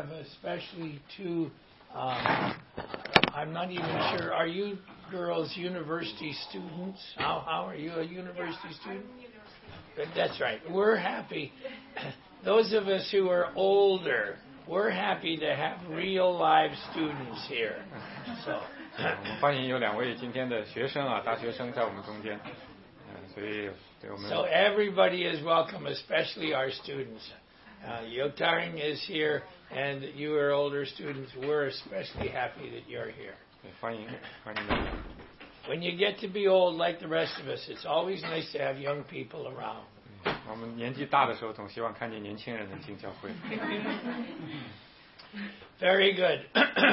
have especially two, I'm not even sure, are you girls university students? How are you a university student? That's right. We're happy. Those of us who are older, we're happy to have real live students here. So 我们欢迎有2位今天的学生啊，大学生在我们中间，所以对我们。 So everybody is welcome, especially our students. Yotaring is here, and you are older students. We're especially happy that you're here. 对，欢迎大家。 When you get to be old like the rest of us, it's always nice to have young people around. 我们年纪大的时候，总希望看见年轻人能进教会。 Very good.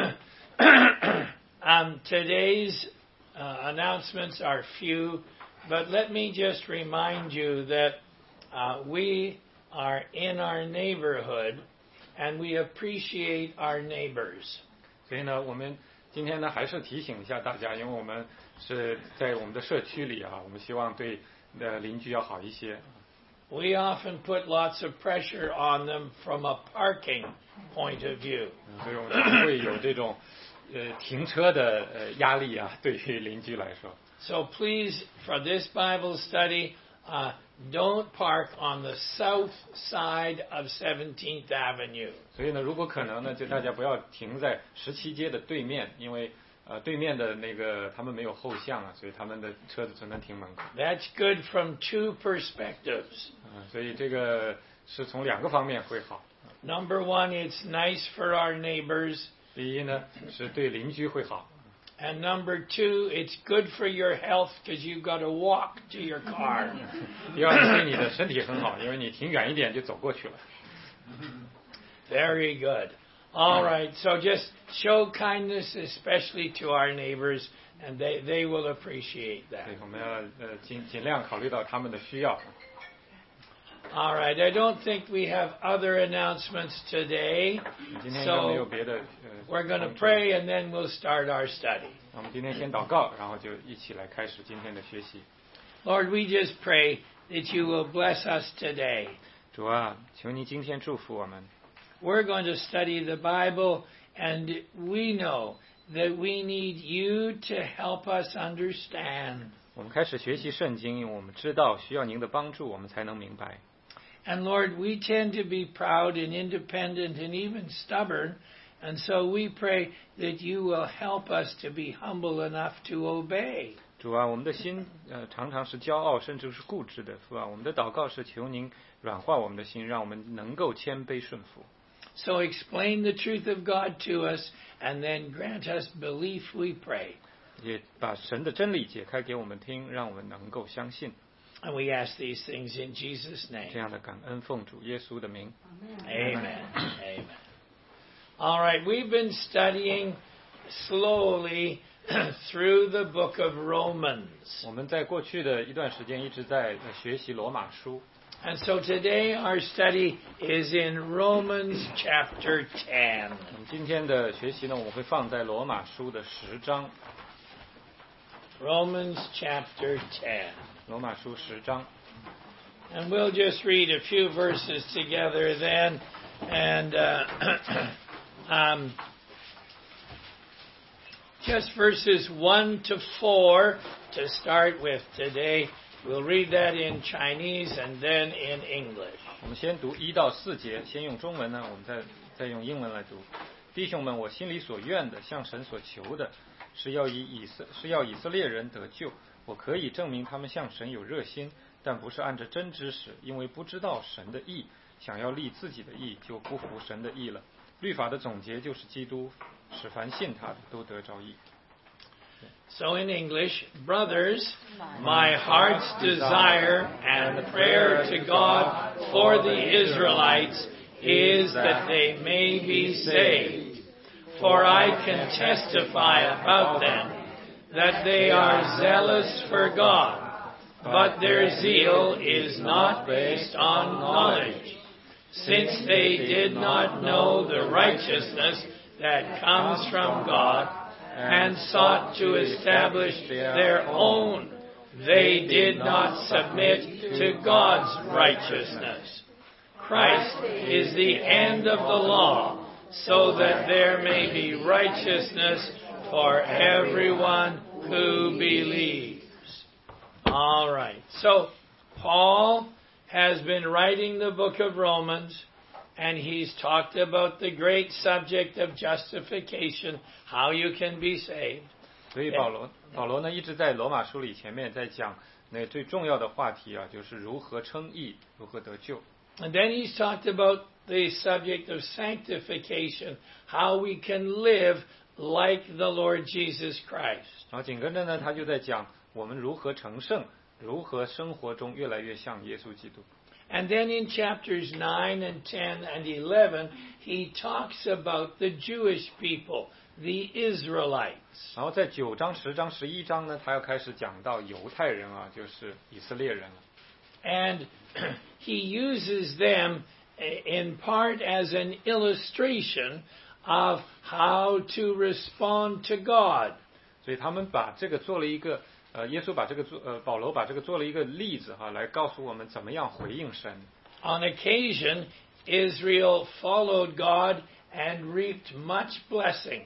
Today's announcements are few, but let me just remind you that we are in our neighborhood, and we appreciate our neighbors. 所以呢，我们今天呢还是提醒一下大家，因为我们是在我们的社区里啊，我们希望对邻居要好一些。 We often put lots of pressure on them from a parking point of view. 所以我们会有这种停车的压力啊，对于邻居来说。 So please, for this Bible study, don't park on the south side of 17th Avenue. 所以呢，如果可能呢，就大家不要停在17街的对面，因为对面的那个他们没有后巷啊，所以他们的车子只能停门口。 That's good from two perspectives. 所以这个是从2个方面会好。 Number one, it's nice for our neighbors. 第一呢，是对邻居会好。 And number two, it's good for your health because you've got to walk to your car. 第二呢，对你的身体很好，因为你停远一点就走过去了。 Very good. All right, so just show kindness, especially to our neighbors, and they will appreciate that. 对，我们要尽量考虑到他们的需要。 All right, I don't think we have other announcements today, so we're going to pray and then we'll start our study. 我们今天先祷告，然后就一起来开始今天的学习。 Lord, we just pray that you will bless us today. 主啊，求你今天祝福我们。 We're going to study the Bible, and we know that we need you to help us understand. 我们开始学习圣经，因为我们知道需要您的帮助，我们才能明白。 And Lord, we tend to be proud and independent and even stubborn, and so we pray that you will help us to be humble enough to obey. 主啊，我们的心常常是骄傲，甚至是固执的，是吧？我们的祷告是求您软化我们的心，让我们能够谦卑顺服。 So explain the truth of God to us, and then grant us belief, we pray. 也把神的真理解开给我们听，让我们能够相信。 And we ask these things in Jesus' name. 这样的感恩奉主耶稣的名。 Amen. Amen. All right, we've been studying slowly through the book of Romans. 我们在过去的一段时间一直在学习罗马书。 And so today our study is in Romans chapter 10. 我们今天的学习呢，我们会放在罗马书的10章。 Romans chapter 10. 罗马书10章。 And we'll just read a few verses together then. And just verses 1 to 4 to start with today. We'll read that in Chinese and then in English. 我们先读1到4节，先用中文呢，我们再用英文来读。弟兄们，我心里所愿的，向神所求的，是要以色列人得救。我可以证明他们向神有热心，但不是按着真知识，因为不知道神的义，想要立自己的义，就不服神的义了。律法的总结就是基督，使凡信他的都得着义。 So in English, brothers, my heart's desire and prayer to God for the Israelites is that they may be saved. For I can testify about them that they are zealous for God, but their zeal is not based on knowledge, since they did not know the righteousness that comes from God, and sought to establish their own. They did not submit to God's righteousness. Christ is the end of the law, so that there may be righteousness for everyone who believes. All right. So, Paul has been writing the book of Romans, and he's talked about the great subject of justification, how you can be saved. 所以保罗呢一直在罗马书里前面在讲那最重要的话题啊，就是如何称义，如何得救。 And then he's talked about the subject of sanctification, how we can live like the Lord Jesus Christ. 然后紧跟着呢，他就在讲我们如何成圣，如何生活中越来越像耶稣基督。 And then in chapters 9 and 10 and 11, he talks about the Jewish people, the Israelites. 然后在9章、10章、11章呢，他要开始讲到犹太人啊，就是以色列人了。 And he uses them in part as an illustration of how to respond to God. 所以他们把这个做了一个耶稣把这个保罗把这个做了一个例子哈，来告诉我们怎么样回应神。 On occasion, Israel followed God and reaped much blessing.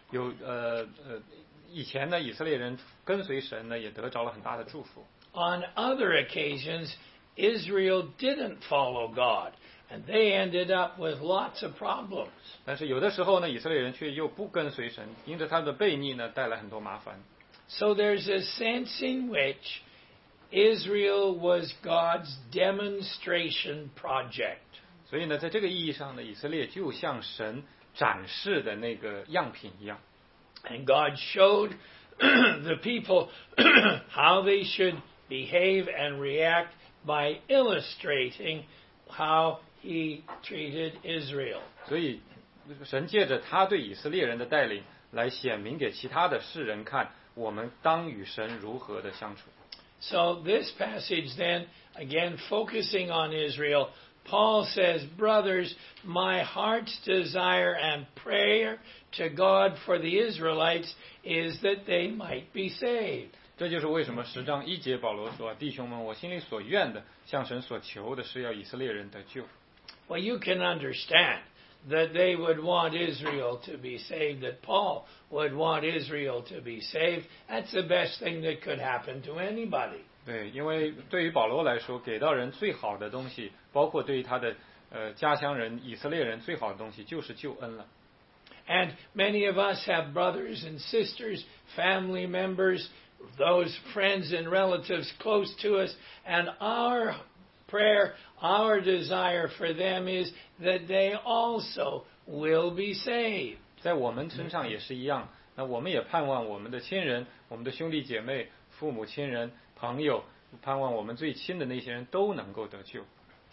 以前呢，以色列人跟随神呢，也得着了很大的祝福。 On other occasions, Israel didn't follow God, and they ended up with lots of problems. 但是有的时候呢，以色列人却又不跟随神，因着他们的悖逆呢，带来很多麻烦。 So there's a sense in which Israel was God's demonstration project. 所以呢，在这个意义上呢，以色列就像神展示的那个样品一样。 And God showed the people how they should behave and react by illustrating how he treated Israel. 所以神借着他对以色列人的带领，来显明给其他的世人看，我们当与神如何的相处。 So this passage then, again focusing on Israel, Paul says, brothers, my heart's desire and prayer to God for the Israelites is that they might be saved. 这就是为什么10章1节保罗说：“弟兄们，我心里所愿的，向神所求的是要以色列人得救。” Well, you can understand that they would want Israel to be saved, that Paul would want Israel to be saved. That's the best thing that could happen to anybody. 对，因为对于保罗来说，给到人最好的东西，包括对于他的家乡人以色列人最好的东西，就是救恩了。 And many of us have brothers and sisters, family members, those friends and relatives close to us, and our prayer, our desire for them is that they also will be saved. 在我们身上也是一样，那我们也盼望我们的亲人、我们的兄弟姐妹、父母亲人、朋友，盼望我们最亲的那些人都能够得救。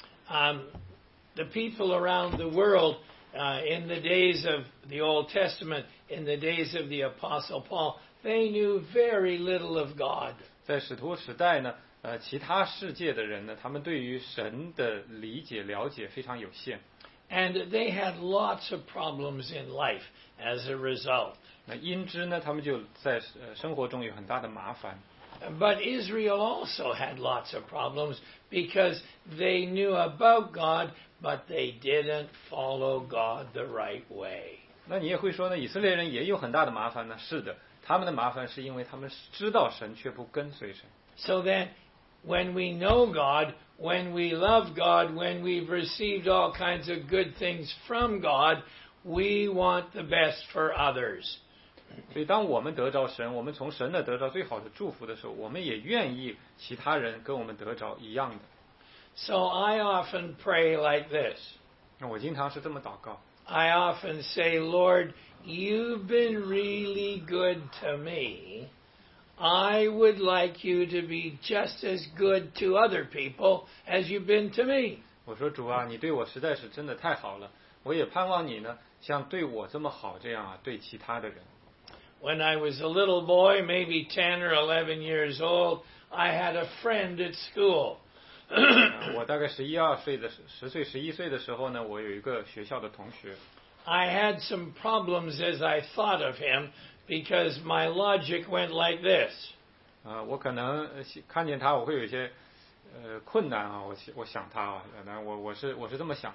The people around the world in the days of the Old Testament, in the days of the Apostle Paul, they knew very little of God. 在使徒时代呢，其他世界的人呢，他们对于神的理解、了解非常有限。 And they had lots of problems in life as a result. 那因之呢，他们就在生活中有很大的麻烦。 But Israel also had lots of problems because they knew about God, but they didn't follow God the right way. 那你也会说呢，以色列人也有很大的麻烦呢？是的，他们的麻烦是因为他们知道神却不跟随神。 So then, when we know God, when we love God, when we've received all kinds of good things from God, we want the best for others. 所以当我们得着神，我们从神那得着最好的祝福的时候，我们也愿意其他人跟我们得着一样的。 So I often pray like this. 那我经常是这么祷告。 I often say, Lord, you've been really good to me. I would like you to be just as good to other people as you've been to me. 我说主啊，你对我实在是真的太好了，我也盼望你呢，像对我这么好这样啊，对其他的人。 When I was a little boy, maybe 10 or 11 years old, I had a friend at school. 我大概10岁、11岁的时候呢，我有一个学校的同学。 I had some problems as I thought of him because my logic went like this. 我可能看见他，我会有一些困难啊，我想他啊，我是这么想的。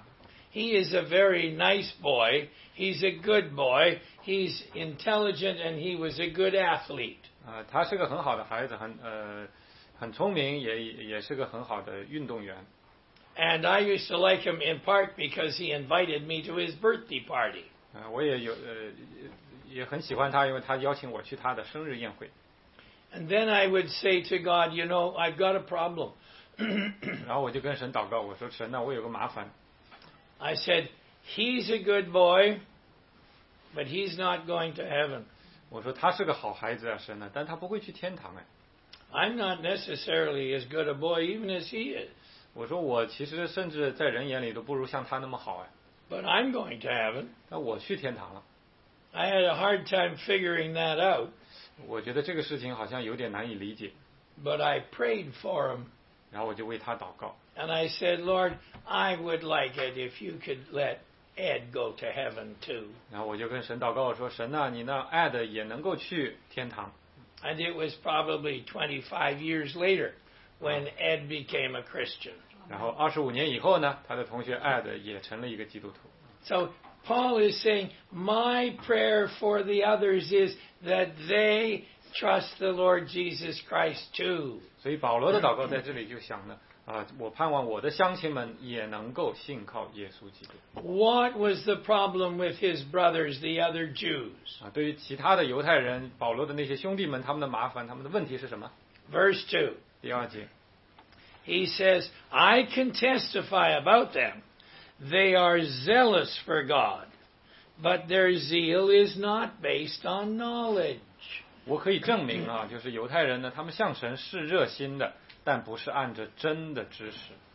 he is a very nice boy. He's a good boy. He's intelligent, and he was a good athlete. 他是个很好的孩子，很聪明，也是个很好的运动员。 And I used to like him in part because he invited me to his birthday party. 我也很喜欢他，因为他邀请我去他的生日宴会。 And then I would say to God, you know, I've got a problem. 然后我就跟神祷告，我说神啊，我有个麻烦。 I said, he's a good boy, but he's not going to heaven. 我说他是个好孩子啊，神啊，但他不会去天堂哎。 I'm not necessarily as good a boy even as he is. 我说我其实甚至在人眼里都不如像他那么好哎。 But I'm going to heaven. 但我去天堂了。 I had a hard time figuring that out. 我觉得这个事情好像有点难以理解。 But I prayed for him. 然后我就为他祷告。 And I said, Lord, I would like it if you could let Ed go to heaven too. 然后我就跟神祷告，我说神啊，你那 Ed 也能够去天堂。 And it was probably 25 years later when Ed became a Christian. 然后25年以后呢，他的同学 Ed 也成了一个基督徒。 So Paul is saying, my prayer for the others is that they trust the Lord Jesus Christ too. 所以保罗的祷告在这里就想呢，我盼望我的乡亲们也能够信靠耶稣基督。 What was the problem with his brothers, the other Jews? 对于其他的犹太人，保罗的那些兄弟们，他们的麻烦，他们的问题是什么？ Verse 2. 第2节。 He says, I can testify about them. They are zealous for God, but their zeal is not based on knowledge. 我可以证明啊，就是犹太人呢，他们向神是热心的，但不是按着真的知识。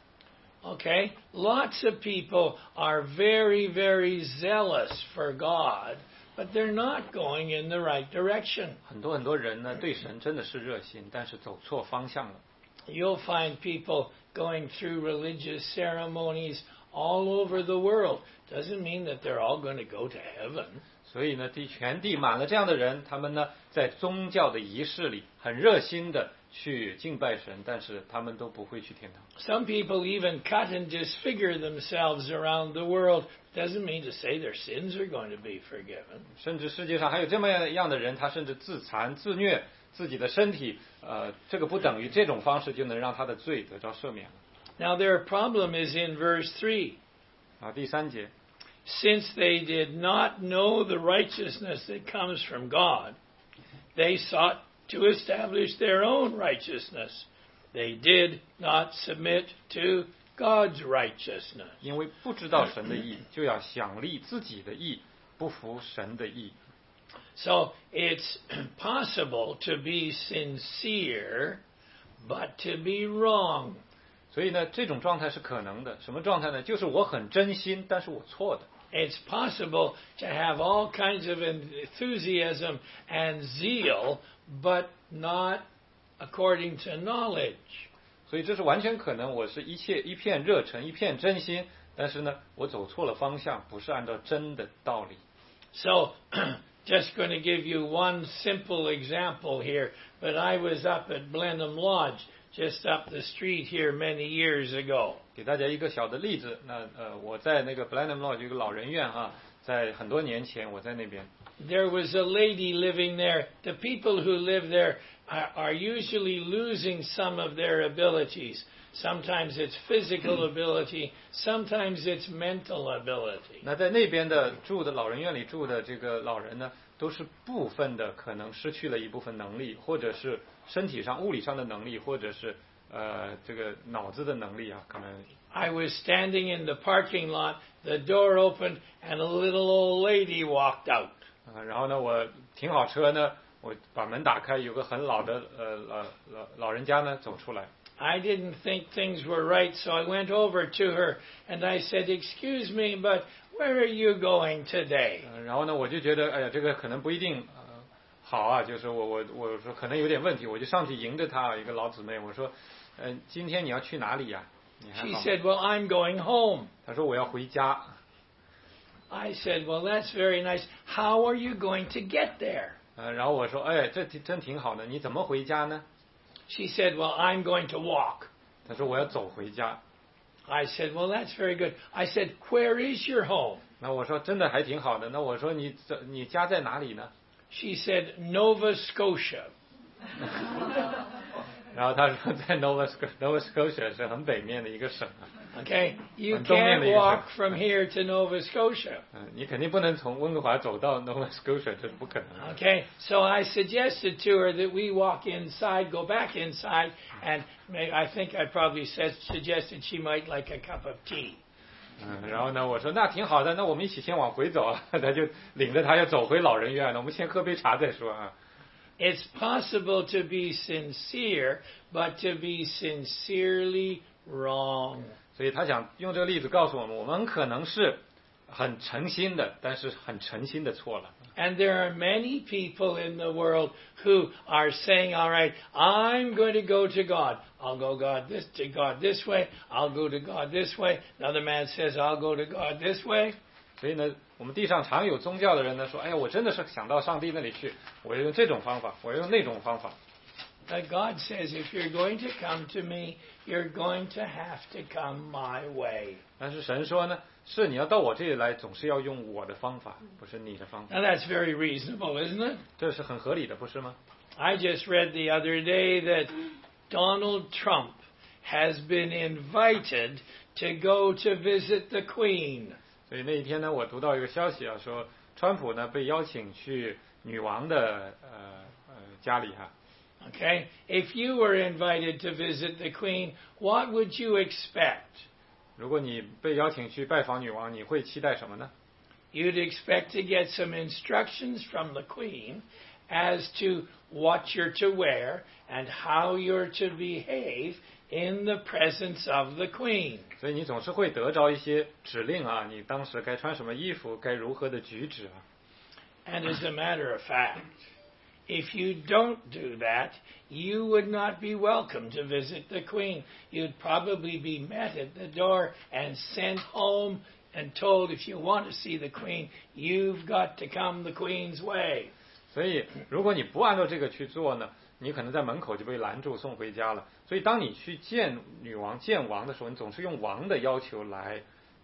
Okay, lots of people are very, very zealous for God, but they're not going in the right direction. 很多人呢，对神真的是热心，但是走错方向了。 You'll find people going through religious ceremonies all over the world. Doesn't mean that they're all going to go to heaven. 所以呢，全地满了这样的人，他们呢，在宗教的仪式里很热心的去敬拜神，但是他们都不会去天堂。 Some people even cut and disfigure themselves around the world. Doesn't mean to say their sins are going to be forgiven. 甚至世界上还有这么样的人，他甚至自残自虐自己的身体，这个不等于这种方式就能让他的罪得到赦免了。 Now their problem is in verse 3. 第3节。 Since they did not know the righteousness that comes from God, they sought to establish their own righteousness. They did not submit to God's righteousness. 因为不知道神的义，就要想立自己的义，不服神的义。 So it's possible to be sincere, but to be wrong. 所以呢，这种状态是可能的。什么状态呢？就是我很真心，但是我错的。 It's possible to have all kinds of enthusiasm and zeal, but not according to knowledge. 所以这是完全可能，我是一片热忱，一片真心，但是呢，我走错了方向，不是按照真的道理。 So, just going to give you one simple example here, but I was up at Blenheim Lodge, just up the street here many years ago. 给大家一个小的例子，我在那个 Blenheim Lodge 一个老人院在很多年前我在那边。 There was a lady living there. The people who live there are usually losing some of their abilities. Sometimes it's physical ability, sometimes it's mental ability. 那在那边的住的老人院里住的这个老人呢，都是部分的可能失去了一部分能力，或者是身体上物理上的能力，或者是这个脑子的能力啊，可能。 I was standing in the parking lot, the door opened, and a little old lady walked out. 然后呢，我停好车呢，我把门打开，有个很老的老人家呢走出来。 I didn't think things were right, so I went over to her and I said, "Excuse me, but where are you going today?" 然后呢，我就觉得，哎呀，这个可能不一定好啊，就是我说可能有点问题，我就上去迎着她，一个老姊妹，我说，今天你要去哪里呀？你还好吗？ She said, "Well, I'm going home." 她说我要回家。 I said, "Well, that's very nice. How are you going to get there?" 然后我说，哎，这真挺好的，你怎么回家呢？ She said, "Well, I'm going to walk." 她说我要走回家。 I said, well, that's very good. I said, where is your home? 那我说真的还挺好的。那我说你家在哪里呢？ She said, Nova Scotia. 然后他说在 Nova Scotia 是很北面的一个省啊。 Okay, you 很东面的一 can't 个省。 walk from here to Nova Scotia. 你肯定不能从温哥华走到 Nova Scotia， 这是不可能的。 Okay, so I suggested to her that we walk inside, go back inside, and I think I probably suggested she might like a cup of tea. 然后呢，我说那挺好的，那我们一起先往回走啊。他就领着他要走回老人院了，我们先喝杯茶再说啊。 It's possible to be sincere, but to be sincerely wrong. 所以他想用这个例子告诉我们，我们可能是很诚心的，但是很诚心的错了。 And there are many people in the world who are saying, all right, I'm going to go to God. I'll go to God this way. I'll go to God this way. Another man says, I'll go to God this way. 所以呢，我们地上常有宗教的人呢说，哎呀，我真的是想到上帝那里去，我要用这种方法，我要用那种方法。 But God says, if you're going to come to me, you're going to have to come my way. 但是神说呢，是你要到我这里来，总是要用我的方法，不是你的方法。 Now that's very reasonable, isn't it? 这是很合理的，不是吗？ I just read the other day that Donald Trump has been invited to go to visit the Queen. 所以那一天呢，我读到一个消息啊，说川普呢被邀请去女王的家里哈。 Okay? If you were invited to visit the Queen, what would you expect? 如果你被邀请去拜访女王，你会期待什么呢？ You'd expect to get some instructions from the Queen as to what you're to wear and how you're to behave in the presence of the Queen. 所以你总是会得着一些指令啊，你当时该穿什么衣服，该如何的举止啊。 And as a matter of fact, if you don't do that, you would not be welcome to visit the Queen. You'd probably be met at the door and sent home and told if you want to see the Queen, you've got to come the Queen's way. 所以如果你不按照这个去做呢，你可能在门口就被拦住送回家了。所以当你去见女王、见王的时候，你总是用王的要求来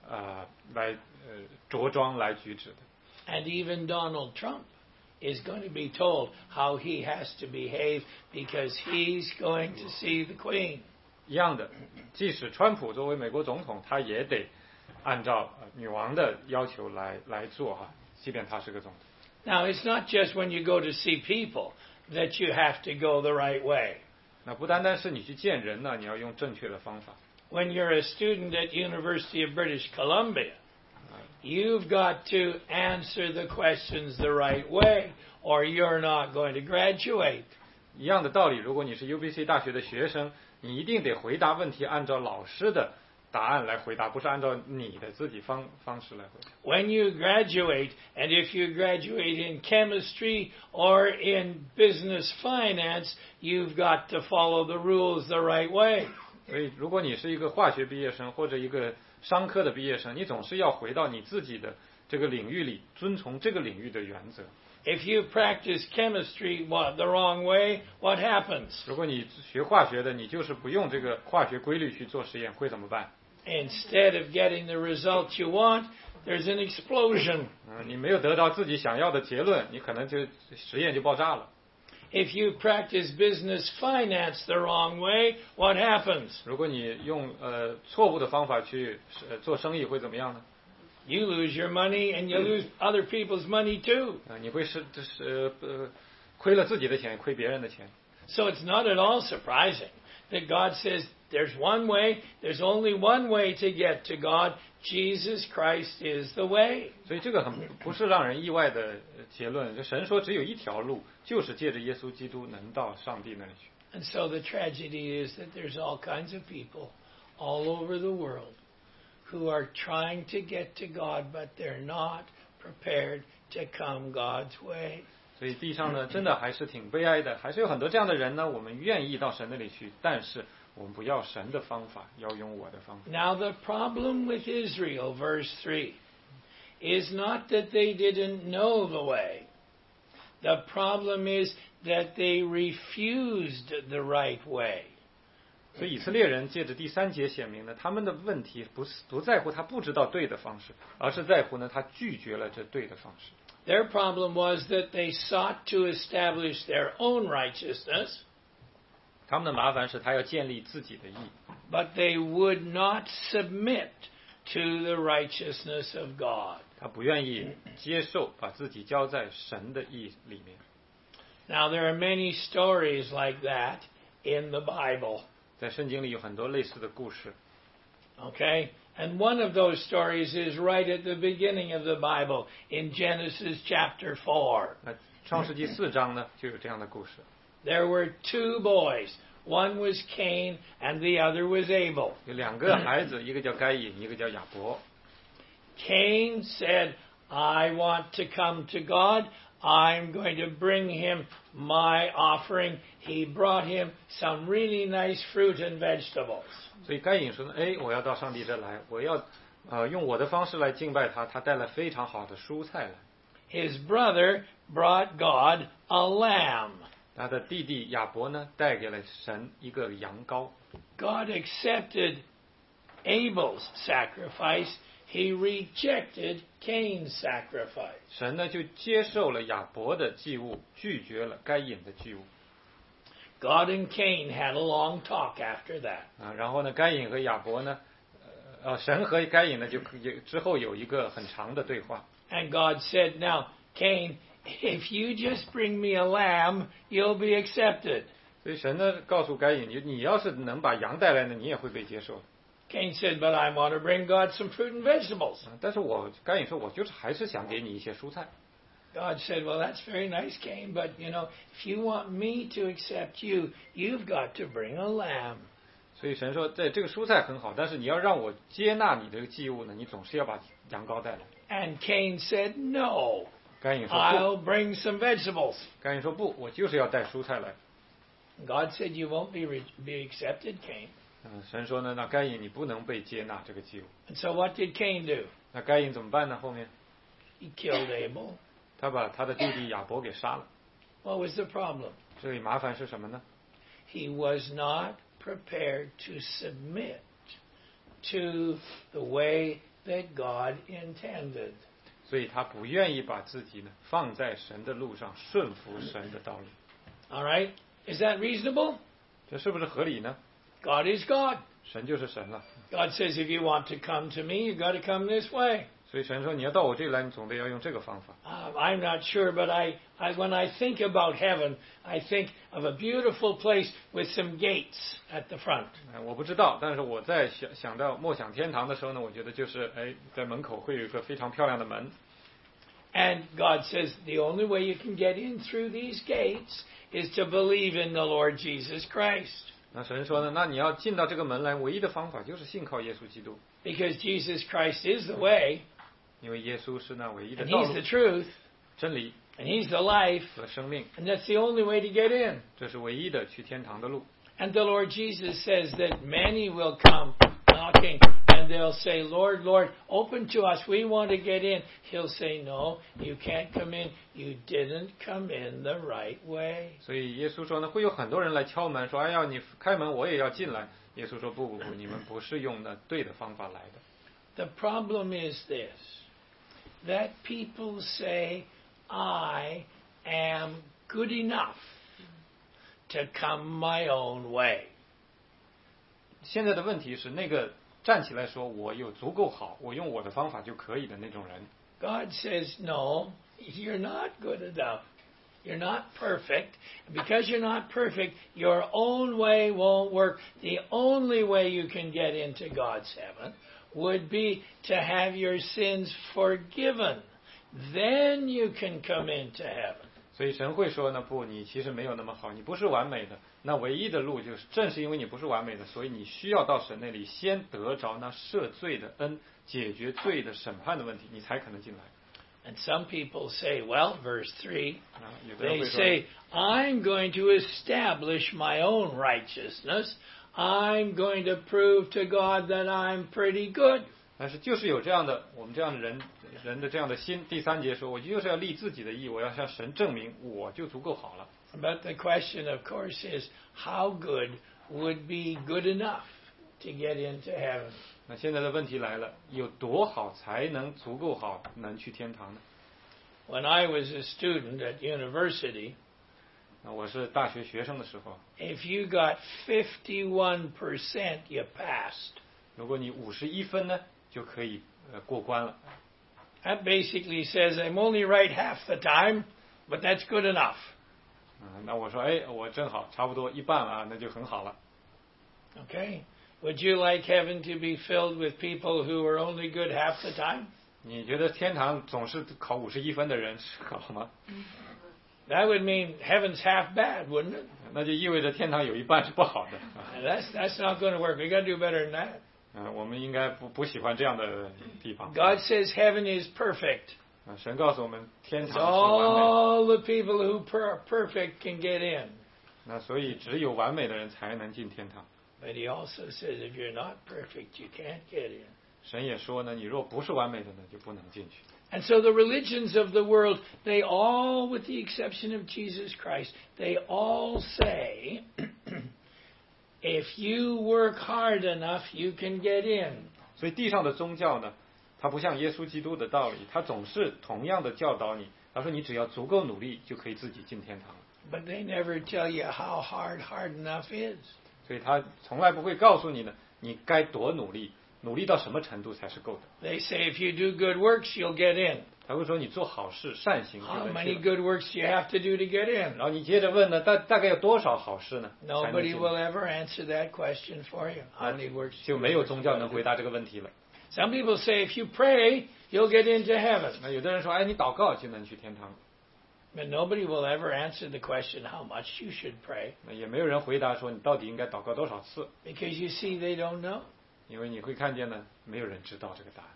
着装来举止的。 And even Donald Trump is going to be told how he has to behave because he's going to see the Queen. 一样的，即使川普作为美国总统，他也得按照女王的要求来做哈，即便他是个总统。 Now, it's not just when you go to see people that you have to go the right way. 那不单单是你去见人呢，你要用正确的方法。 When you're a student at University of British Columbia, you've got to answer the questions the right way, or you're not going to graduate. 一样的道理，如果你是 UBC 大学的学生，你一定得回答问题按照老师的答案来回答，不是按照你的自己方式来回答。 When you graduate, and if you graduate in chemistry or in business finance, you've got to follow the rules the right way. 所以，如果你是一个化学毕业生或者一个商科的毕业生，你总是要回到你自己的这个领域里，遵从这个领域的原则。 If you practice chemistry the wrong way, what happens? 如果你学化学的，你就是不用这个化学规律去做实验，会怎么办？ Instead of getting the result you want, there's an explosion. 你没有得到自己想要的结论，你可能就实验就爆炸了。 If you practice business finance the wrong way, what happens? 如果你用错误的方法去做生意，会怎么样呢？ You lose your money and you lose other people's money too. 你会亏了自己的钱，亏别人的钱。 So it's not at all surprising that God says there's one way, there's only one way to get to God. Jesus Christ is the way. 所以这个不是让人意外的结论。就神说只有一条路，就是借着耶稣基督能到上帝那里去。 And so the tragedy is that there's all kinds of people all over the world who are trying to get to God, but they're not prepared to come God's way. 所以地上呢，真的还是挺悲哀的，还是有很多这样的人呢。我们愿意到神那里去，但是我们不要神的方法，要用我的方法。 Now the problem with Israel, verse 3, is not that they didn't know the way. The problem is that they refused the right way. 所以以色列人借着第3节显明呢，他们的问题不在乎他不知道对的方式，而是在乎呢他拒绝了这对的方式。 Their problem was that they sought to establish their own righteousness, 他们的麻烦是他要建立自己的义， but they would not submit to the righteousness of God. 他不愿意接受把自己交在神的义里面。 Now, there are many stories like that in the Bible. 在圣经里有很多类似的故事。 Okay? And one of those stories is right at the beginning of the Bible in Genesis chapter 4. 那创世纪4章呢就有这样的故事。 There were 2 boys. One was Cain and the other was Abel. 有2个孩子，一个叫该隐，一个叫亚伯。 Cain said, I want to come to God. I'm going to bring him my offering. He brought him some really nice fruit and vegetables. 所以该隐说呢，我要到上帝这来，我要用我的方式来敬拜他，他带来非常好的蔬菜来。 His brother brought God a lamb. 他的弟弟亚伯呢，带给了神一个羊羔。 God accepted Abel's sacrifice. He rejected Cain's sacrifice. 神呢就接受了亚伯的祭物，拒绝了该隐的祭物。 God and Cain had a long talk after that. 然后呢，该隐和亚伯呢，神和该隐呢就之后有一个很长的对话。 And God said, now, Cain, if you just bring me a lamb, you'll be accepted. 所以神呢告诉该隐，你要是能把羊带来呢，你也会被接受。 Cain said, but I want to bring God some fruit and vegetables. 但是该隐说，我就是还是想给你一些蔬菜。 God said, well, that's very nice, Cain, but, if you want me to accept you, you've got to bring a lamb. 所以神说，这个蔬菜很好，但是你要让我接纳你这个祭物呢，你总是要把羊羔带来。 And Cain said, no, 该隐说 I'll 不， bring some vegetables. 该隐说不，我就是要带蔬菜来。 God said, you won't be accepted, Cain. 神说呢，那该隐你不能被接纳这个祭物。 And so what did Cain do? 那该隐怎么办呢？后面 He killed Abel. 他把他的弟弟亚伯给杀了。 What was the problem? 这里麻烦是什么呢？ He was not prepared to submit to the way that God intended. 所以他不愿意把自己呢放在神的路上，顺服神的道理。 All right? Is that reasonable? 这是不是合理呢？ God is God. 神就是神了。 God says, if you want to come to me, you've got to come this way. 所以神说，你要到我这里来，你总得要用这个方法。 I'm not sure, but when I think about heaven, I think of a beautiful place with some gates at the front. 我不知道，但是我在想到默想天堂的时候呢，我觉得就是在门口会有一个非常漂亮的门。 And God says the only way you can get in through these gates is to believe in the Lord Jesus Christ. 那神说呢，那你要进到这个门来，唯一的方法就是信靠耶稣基督， Because Jesus Christ is the way, 因为耶稣是那唯一的 and 道 He's 路 the、truth, 真理 and He's the life, 和生命， and that's the only way to get in. 这是唯一的去天堂的路。 And the Lord Jesus says that many will come knocking, and they'll say, Lord, Lord, open to us. We want to get in. He'll say, no, you can't come in. You didn't come in the right way. 所以耶稣说呢，会有很多人来敲门，说：“哎呀，你开门，我也要进来。”耶稣说：“不，你们不是用那对的方法来的。” The problem is this, that people say, I am good enough to come my own way. 现在的问题是，那个站起来说我有足够好，我用我的方法就可以的那种人。 God says, no, you're not good enough. You're not perfect. Because you're not perfect, your own way won't work. The only way you can get into God's heaven would be to have your sins forgiven. Then you can come into heaven. 所以神会说呢，不，你其实没有那么好，你不是完美的。那唯一的路就是，正是因为你不是完美的，所以你需要到神那里先得着那赦罪的恩，解决罪的审判的问题，你才可能进来。 And some people say, well, verse 3, 有的人 they 会说， say, I'm going to establish my own righteousness. I'm going to prove to God that I'm pretty good. 但是就是有这样的我们这样的人的这样的心。第3节说，我就是要立自己的义，我要向神证明我就足够好了。 But the question, of course, is how good would be good enough to get into heaven? 那现在的问题来了，有多好才能足够好能去天堂呢？ When I was a student at university, 那我是大学学生的时候， if you got 51%, you passed. 如果你51分呢，就可以过关了。 That basically says I'm only right half the time, but that's good enough. 那我说，哎，我正好差不多一半啊，那就很好了。 Okay? Would you like heaven to be filled with people who are only good half the time? 你觉得天堂总是考51分的人是好吗？ That would mean heaven's half bad, wouldn't it? 那就意味着天堂有一半是不好的。 That's not going to work. We got to do better than that. 我们应该不喜欢这样的地方。 God says heaven is perfect. 神告诉我们，天堂 So 是完美的。 all the people who are perfect can get in. 那所以只有完美的人才能进天堂。 But he also says if you're not perfect, you can't get in. 神也说呢，你若不是完美的呢，就不能进去。 And so the religions of the world, they all, with the exception of Jesus Christ, they all say, if you work hard enough, you can get in. 所以地上的宗教呢，它不像耶稣基督的道理，它总是同样的教导你，他说你只要足够努力，就可以自己进天堂。 But they never tell you how hard enough is. 所以他从来不会告诉你呢，你该多努力，努力到什么程度才是够的。 They say if you do good works, you'll get in. 他会说你做好事善行就 How 能 many 去了。 good works do you have to do to get in? 然后你接着问呢，大概有多少好事呢？才能 Nobody 进 will ever answer that question for you. How many works? 就没有宗教能回答这个问题了。 Some people say if you pray, you'll get into heaven. 那有的人说，哎，你祷告就能去天堂。 But nobody will ever answer the question how much you should pray. 那也没有人回答说你到底应该祷告多少次， Because you see, they don't know. 因为你会看见呢，没有人知道这个答案。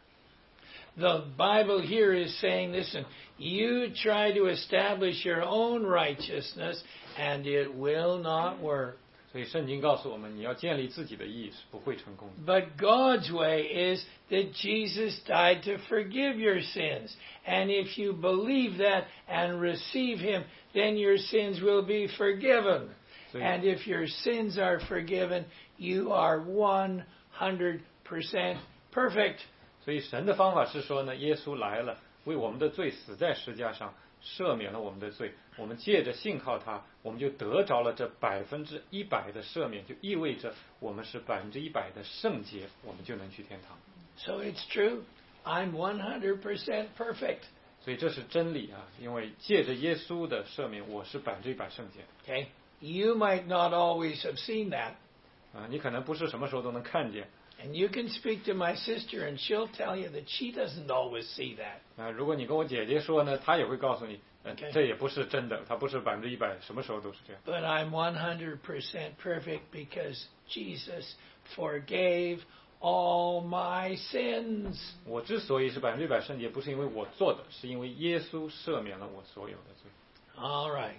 The Bible here is saying, listen, you try to establish your own righteousness, and it will not work. 所以圣经告诉我们，你要建立自己的义是不会成功的。 But God's way is that Jesus died to forgive your sins. And if you believe that and receive Him, then your sins will be forgiven. So- And if your sins are forgiven, you are 100% perfect. 所以神的方法是说呢，耶稣来了，为我们的罪死在十字架上，赦免了我们的罪。我们借着信靠他，我们就得着了这100%的赦免，就意味着我们是100%的圣洁，我们就能去天堂。 So it's true. I'm 100% perfect. 所以这是真理啊，因为借着耶稣的赦免，我是100%圣洁。 Okay? You might not always have seen that. 你可能不是什么时候都能看见。 And you can speak to my sister and she'll tell you that she doesn't always see that. 如果你跟我姐姐说呢，她也会告诉你， Okay. 这也不是真的，她不是100%，什么时候都是这样。 But I'm 100% perfect because Jesus forgave all my sins. 我之所以是100%圣洁，不是因为我做的，是因为耶稣赦免了我所有的罪。 All right.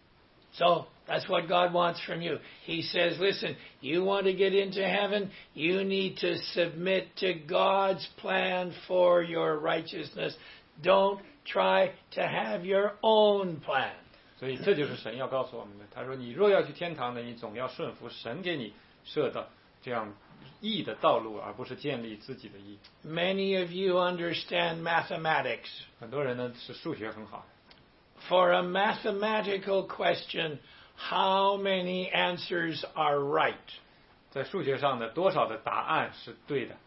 So that's what God wants from you. He says, listen, you want to get into heaven, you need to submit to God's plan for your righteousness. Don't try to have your own plan. 所以这就是神要告诉我们的。他说：“你若要去天堂呢，你总要顺服神给你设的这样义的道路，而不是建立自己的义。” Many of you understand mathematics. 很多人呢是数学很好， For a mathematical question, how many answers are right? 在数学上呢，多少的答案是对的？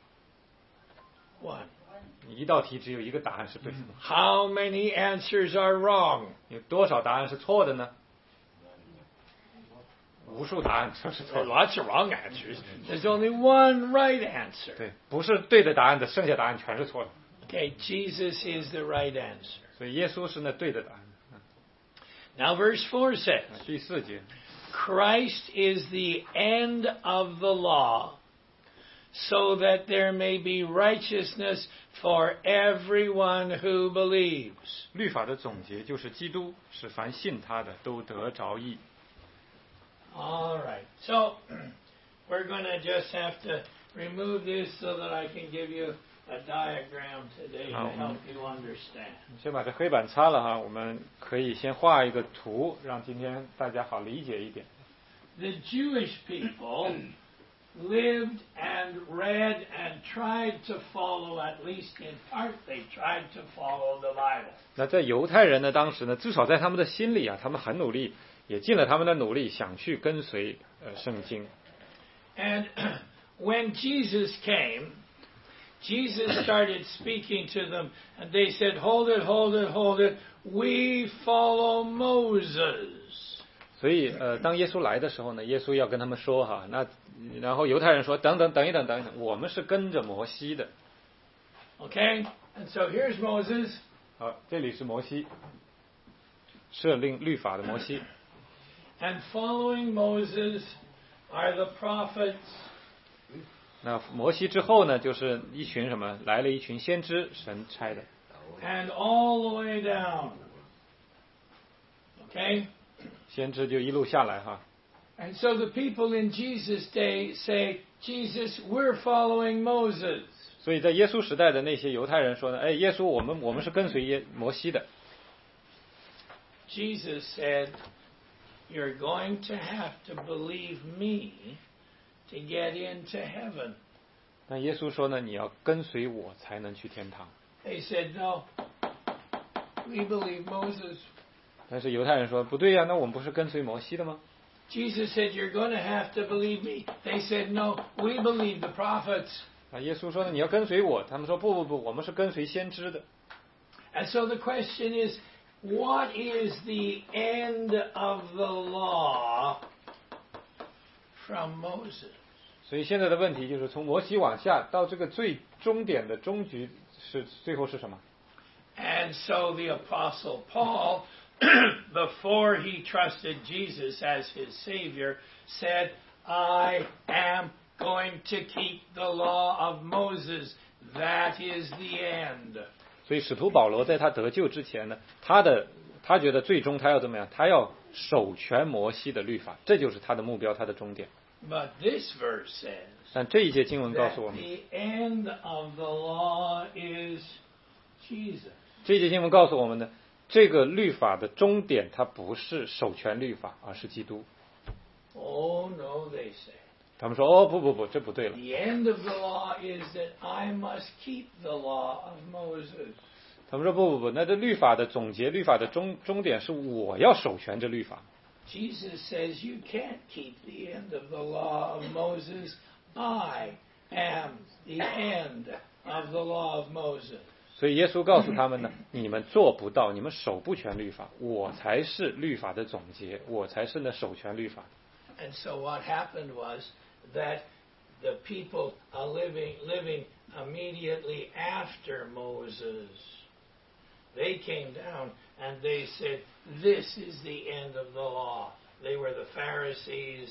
One. 你一道题只有一个答案是对的， How many answers are wrong? 有多少答案是错的呢？无数答案都是 There 错 are 的。 lots of wrong answers. There's only one right answer. 对，不是对的答案的，剩下答案全是错的。 Okay, Jesus is the right answer. 所以耶稣是那对的答案。 Now verse 4 says, 第4节， Christ is the end of the law, so that there may be righteousness for everyone who believes. 律法的总结就是基督，使凡信他的都得着义。 All right. So we're going to just have to remove this so that I can give you a diagram today to help you understand. 先把这黑板擦了哈，我们可以先画一个图，让今天大家好理解一点。 the Jewish people lived and read and tried to follow, at least in part, they tried to follow the Bible. 那在犹太人呢，当时呢，至少在他们的心里啊，他们很努力，也尽了他们的努力，想去跟随圣经。 And when Jesus came, Jesus started speaking to them, and they said, "Hold it, hold it, hold it. We follow Moses." 所以当耶稣来的时候呢，耶稣要跟他们说哈，那然后犹太人说，等一等，我们是跟着摩西的。 Okay, and so here's Moses. 好，这里是摩西，设立律法的摩西。 And following Moses are the prophets. 那摩西之后呢，就是一群什么？来了一群先知，神差的。 And all the way down. Okay? 先知就一路下来哈。 And so the people in Jesus' day say, "Jesus, we're following Moses." 所以在耶稣时代的那些犹太人说呢，哎，耶稣，我们是跟随摩西的。 Jesus said, "You're going to have to believe me to get into heaven." 那耶稣说呢，你要跟随我才能去天堂。 They said, "No, we believe Moses." 但是犹太人说不对呀，那我们不是跟随摩西的吗？ Jesus said, "You're going to have to believe me." They said, "No, we believe the prophets." 啊，耶稣说呢，你要跟随我。他们说不，我们是跟随先知的。 And so the question is, what is the end of the law from Moses? 所以现在的问题就是从摩西往下到这个最终点的终局是最后是什么？ And so the Apostle Paul, before he trusted Jesus as his Savior, said, "I am going to keep the law of Moses. That is the end." 所以使徒保罗在他得救之前呢，他觉得最终他要怎么样？他要守全摩西的律法，这就是他的目标，他的终点。 But this verse says 但这一节经文告 that 诉我们， the end of the law is Jesus. 这一节经文告诉我们呢，这个律法的终点它不是守全律法，而是基督。 Oh, no, they say. 他们说哦不，这不对了。 The end of the law is that I must keep the law of Moses. 他们说不，那这律法的总结，律法的终点是我要守全这律法。 Jesus says you can't keep the end of the law of Moses. I am the end of the law of Moses. 所以耶稣告诉他们呢，你们做不到，你们守不全律法，我才是律法的总结，我才是那守全律法。 And so what happened was that the people are living immediately after Moses, they came down and they said, "This is the end of the law." They were the Pharisees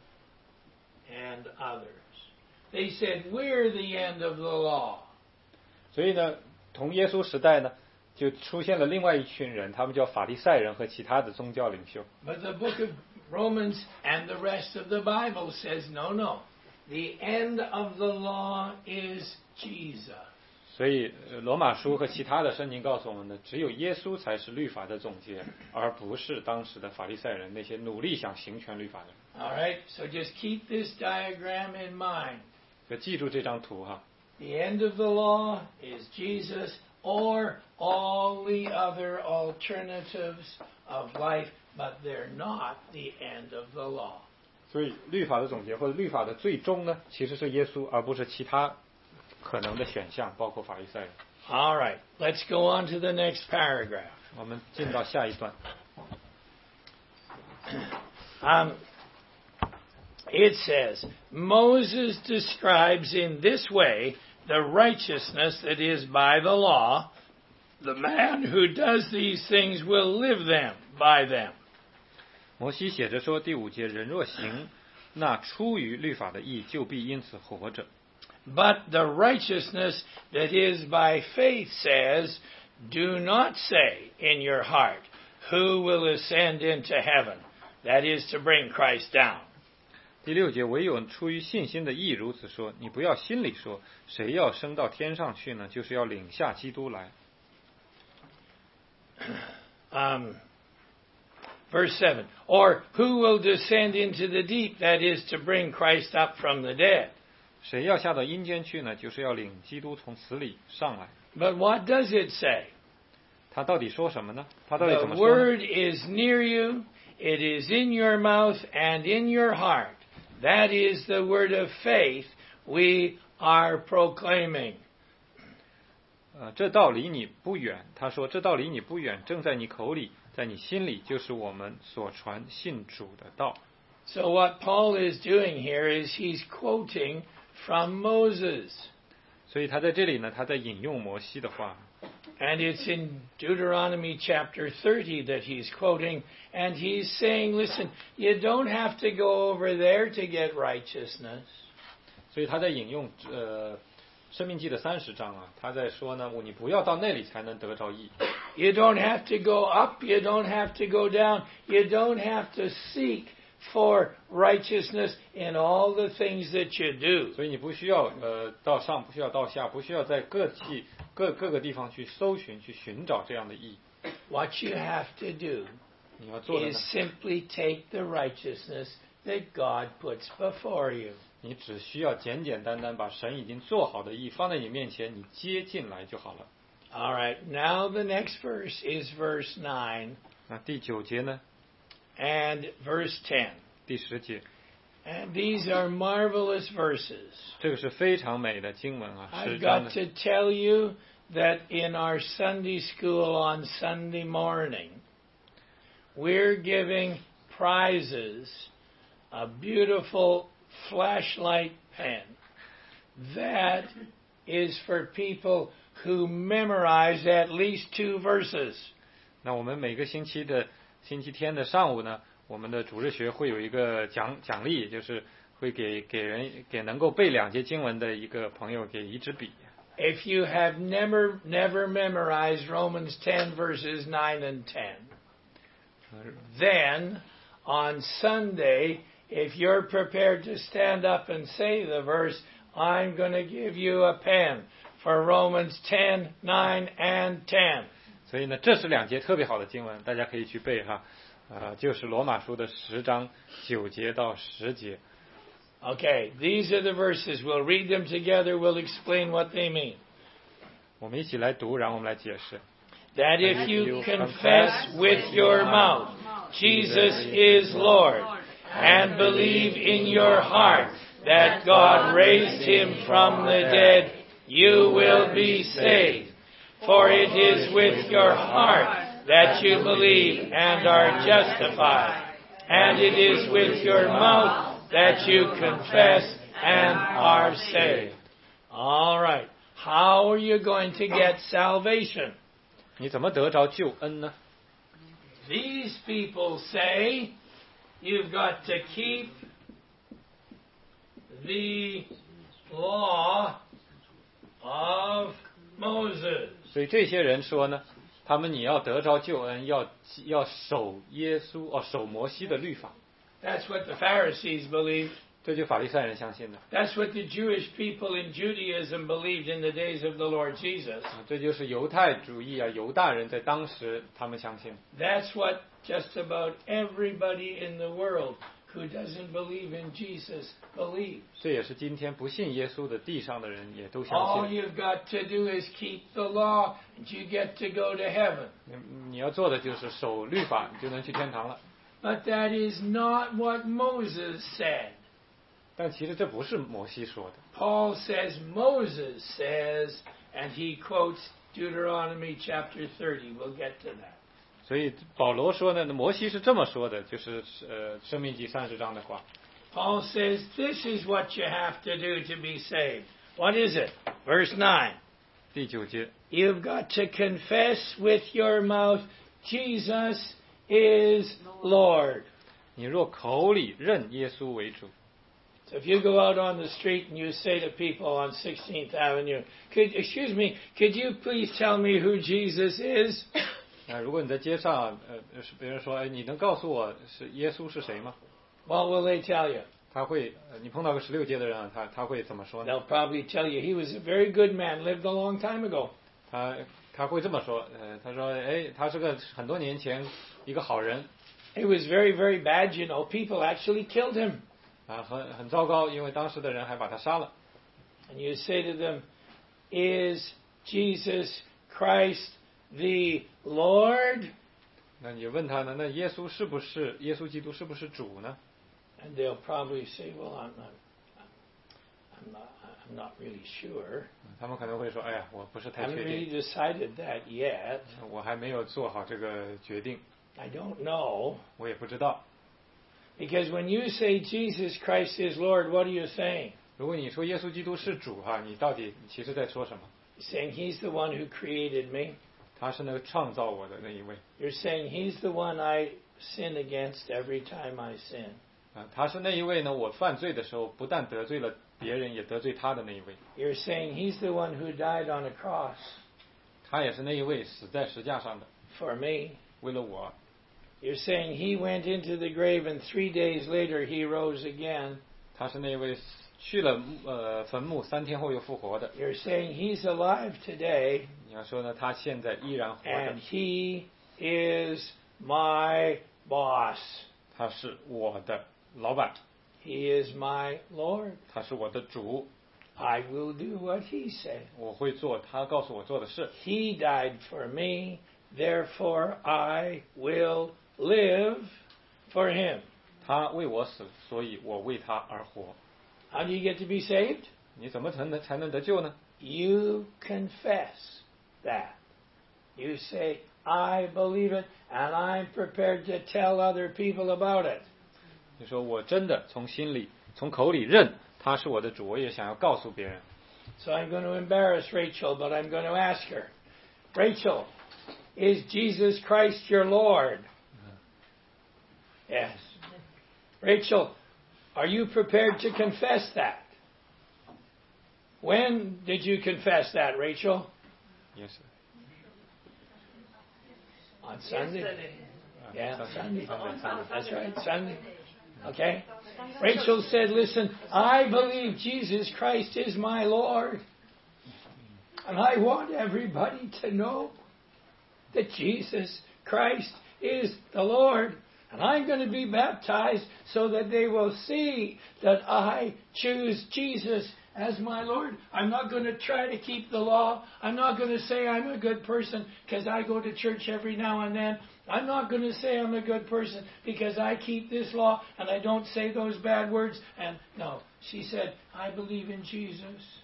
and others. They said, "We're the end of the law." 所以呢，同耶稣时代呢，就出现了另外一群人，他们叫法利赛人和其他的宗教领袖。 But the book of Romans and the rest of the Bible says, no. The end of the law is Jesus. 所以罗马书和其他的圣经告诉我们呢，只有耶稣才是律法的总结，而不是当时的法利赛人那些努力想行全律法的人。 All right, so just keep this diagram in mind. 就记住这张图哈。 The end of the law is Jesus or all the other alternatives of life, but they're not the end of the law. 所以律法的总结或者律法的最终呢，其实是耶稣，而不是其他可能的选项，包括法利赛人。 All right, let's go on to the next paragraph. 我们进到下一段。 It says, Moses describes in this way the righteousness that is by the law. The man who does these things will live by them. 摩西写着说，第5节，人若行那出于律法的义，就必因此活着。 But the righteousness that is by faith says, "Do not say in your heart, who will ascend into heaven?" That is to bring Christ down. 第6节，唯有出于信心的义如此说，你不要心里说，谁要升到天上去呢？就是要领下基督来。 Verse 7. Or who will descend into the deep, that is, to bring Christ up from the dead? 谁要下到阴间去呢？就是要领基督从死里上来。 But what does it say? 他到底说什么呢？他到底 The 怎么说呢？ word is near you, it is in your mouth and in your heart. That is the word of faith we are proclaiming. 这道离你不远。他说这道离你不远，正在你口里，在你心里，就是我们所传信主的道。 So what Paul is doing here is he's quoting from Moses. 所以他在这里呢，他在引用摩西的话。 And it's in Deuteronomy chapter 30 that he's quoting, and he's saying, listen, you don't have to go over there to get righteousness. 所以他在引用申命记的30章啊，他在说呢，你不要到那里才能得着义。 You don't have to go up, you don't have to go down, you don't have to seek for righteousness in all the things that you do. 所以你不需要到上，不需要到下，不需要在各个地方去搜寻、去寻找这样的义。 What you have to do 你要做的 is 呢， simply take the righteousness that God puts before you. 你只需要简简单单把神已经做好的义放在你面前，你接进来就好了。 All right, now the next verse is verse 9 那第9节呢？ and verse 10. 第10节， And these are marvelous verses. 这个是非常美的经文啊。 I've 10章 got 的 to tell you that in our Sunday school on Sunday morning, we're giving prizes a beautiful flashlight pen. That is for people who memorize at least 2 verses. 那我们每个星期天的上午呢，我们的主日学会有一个奖励，就是会给能够背2节经文的一个朋友给一支笔。 If you have never memorized Romans 10 verses 9 and 10, then on Sunday, if you're prepared to stand up and say the verse, I'm going to give you a pen for Romans 10, 9, and 10. 所以呢，这是2节特别好的经文，大家可以去背哈。就是罗马书的10章9节到10节。 Okay, these are the verses. We'll read them together. We'll explain what they mean. 我们一起来读，然后我们来解释。 That if you confess with your mouth Jesus is Lord, and believe in your heart that God raised him from the dead, you will be saved. For it is with your heart that you believe and are justified, and it is with your mouth that you confess and are saved. All right. How are you going to get salvation? 你怎么得着救恩呢？ These people say you've got to keep the law of Moses. 所以这些人说呢，你要得着救恩，要守守摩西的律法。 That's what the Pharisees believed. 这就法利赛人相信的。 That's what the Jewish people in Judaism believed in the days of the Lord Jesus. 这就是犹太主义啊，犹大人在当时他们相信。 That's what just about everybody in the world who doesn't believe in Jesus believes. 这也是今天不信耶稣的地上的人也都 All 相信。 you've got to do is keep the law, and you get to go to heaven. 你要做的就是守律法，你就能去天堂了。 But that is not what Moses said. 但其实这不是摩西说的。 Paul says Moses says, and he quotes Deuteronomy chapter 30. We'll get to that. 所以保罗说呢，摩西是这么说的，就是申命记30章的话。 Paul says this is what you have to do to be saved. What is it? Verse 9. 第9节， You've got to confess with your mouth Jesus is Lord. 你若口里认耶稣为主。 So if you go out on the street and you say to people on 16th Avenue, could you please tell me who Jesus is? 如果你在街上，别人说，你能告诉我是耶稣是谁吗？ What will they tell you? 你碰到个16届的人，他会怎么说呢？ They'll probably tell you he was a very good man, lived a long time ago. 他会这么说，他说，他是个很多年前一个好人。 It was very, very bad, you know. People actually killed him. 很糟糕，因为当时的人还把他杀了。 And you say to them, "Is Jesus Christ the Lord?" 那你问他呢？那耶稣基督是不是主呢？ And they'll probably say, "Well, I'm not really sure. 他们可能会说：“哎呀，我不是 I 太 haven't 确 really 定， decided that yet. 我还没有做好这个决定， I don't know." 我也不知道。” Because when you say Jesus Christ is Lord, what are you saying? 如果你说耶稣基督是主哈，你到底其实在说什么？ You're saying He's the one who created me. 他是那个创造我的那一位 You're saying He's the one I sin against every time I sin. 他是那一位呢？我犯罪的时候，不但得罪了别人，也得罪他的那一位。 You're saying He's the one who died on a cross 他也是那一位死在石架上的， for me. 为了我。 You're saying He went into the grave and 3 days later He rose again. 他是那一位去了坟墓，3天后又复活的。 You're saying He's alive today 你要说呢，他现在依然活着 and，He is my boss. 他是我的老板， He is my Lord. 他是我的主， I will do what He said. 我会做他告诉我做的事。 He died for me, therefore I will live for Him. 他为我死，所以我为他而活。 How do you get to be saved? 你怎么才能得救呢？ You confess that. You say, I believe it, and I'm prepared to tell other people about it. 你说我真的从心里、从口里认他是我的主，我也想要告诉别人。 So I'm going to embarrass Rachel, but I'm going to ask her, Rachel, is Jesus Christ your Lord? Yes. Rachel, are you prepared to confess that? When did you confess that, Rachel? Yes. On Sunday? Yeah, Sunday. That's right, Sunday. Okay? Rachel said, listen, I believe Jesus Christ is my Lord. And I want everybody to know that Jesus Christ is the Lord. And I'm going to be baptized so that they will see that I choose Jesus as my Lord. I'm not going to try to keep the law. I'm not going to say I'm a good person because I go to church every now and then. I'm not going to say I'm a good person because I keep this law and I don't say those bad words. And no, she said, I believe in Jesus.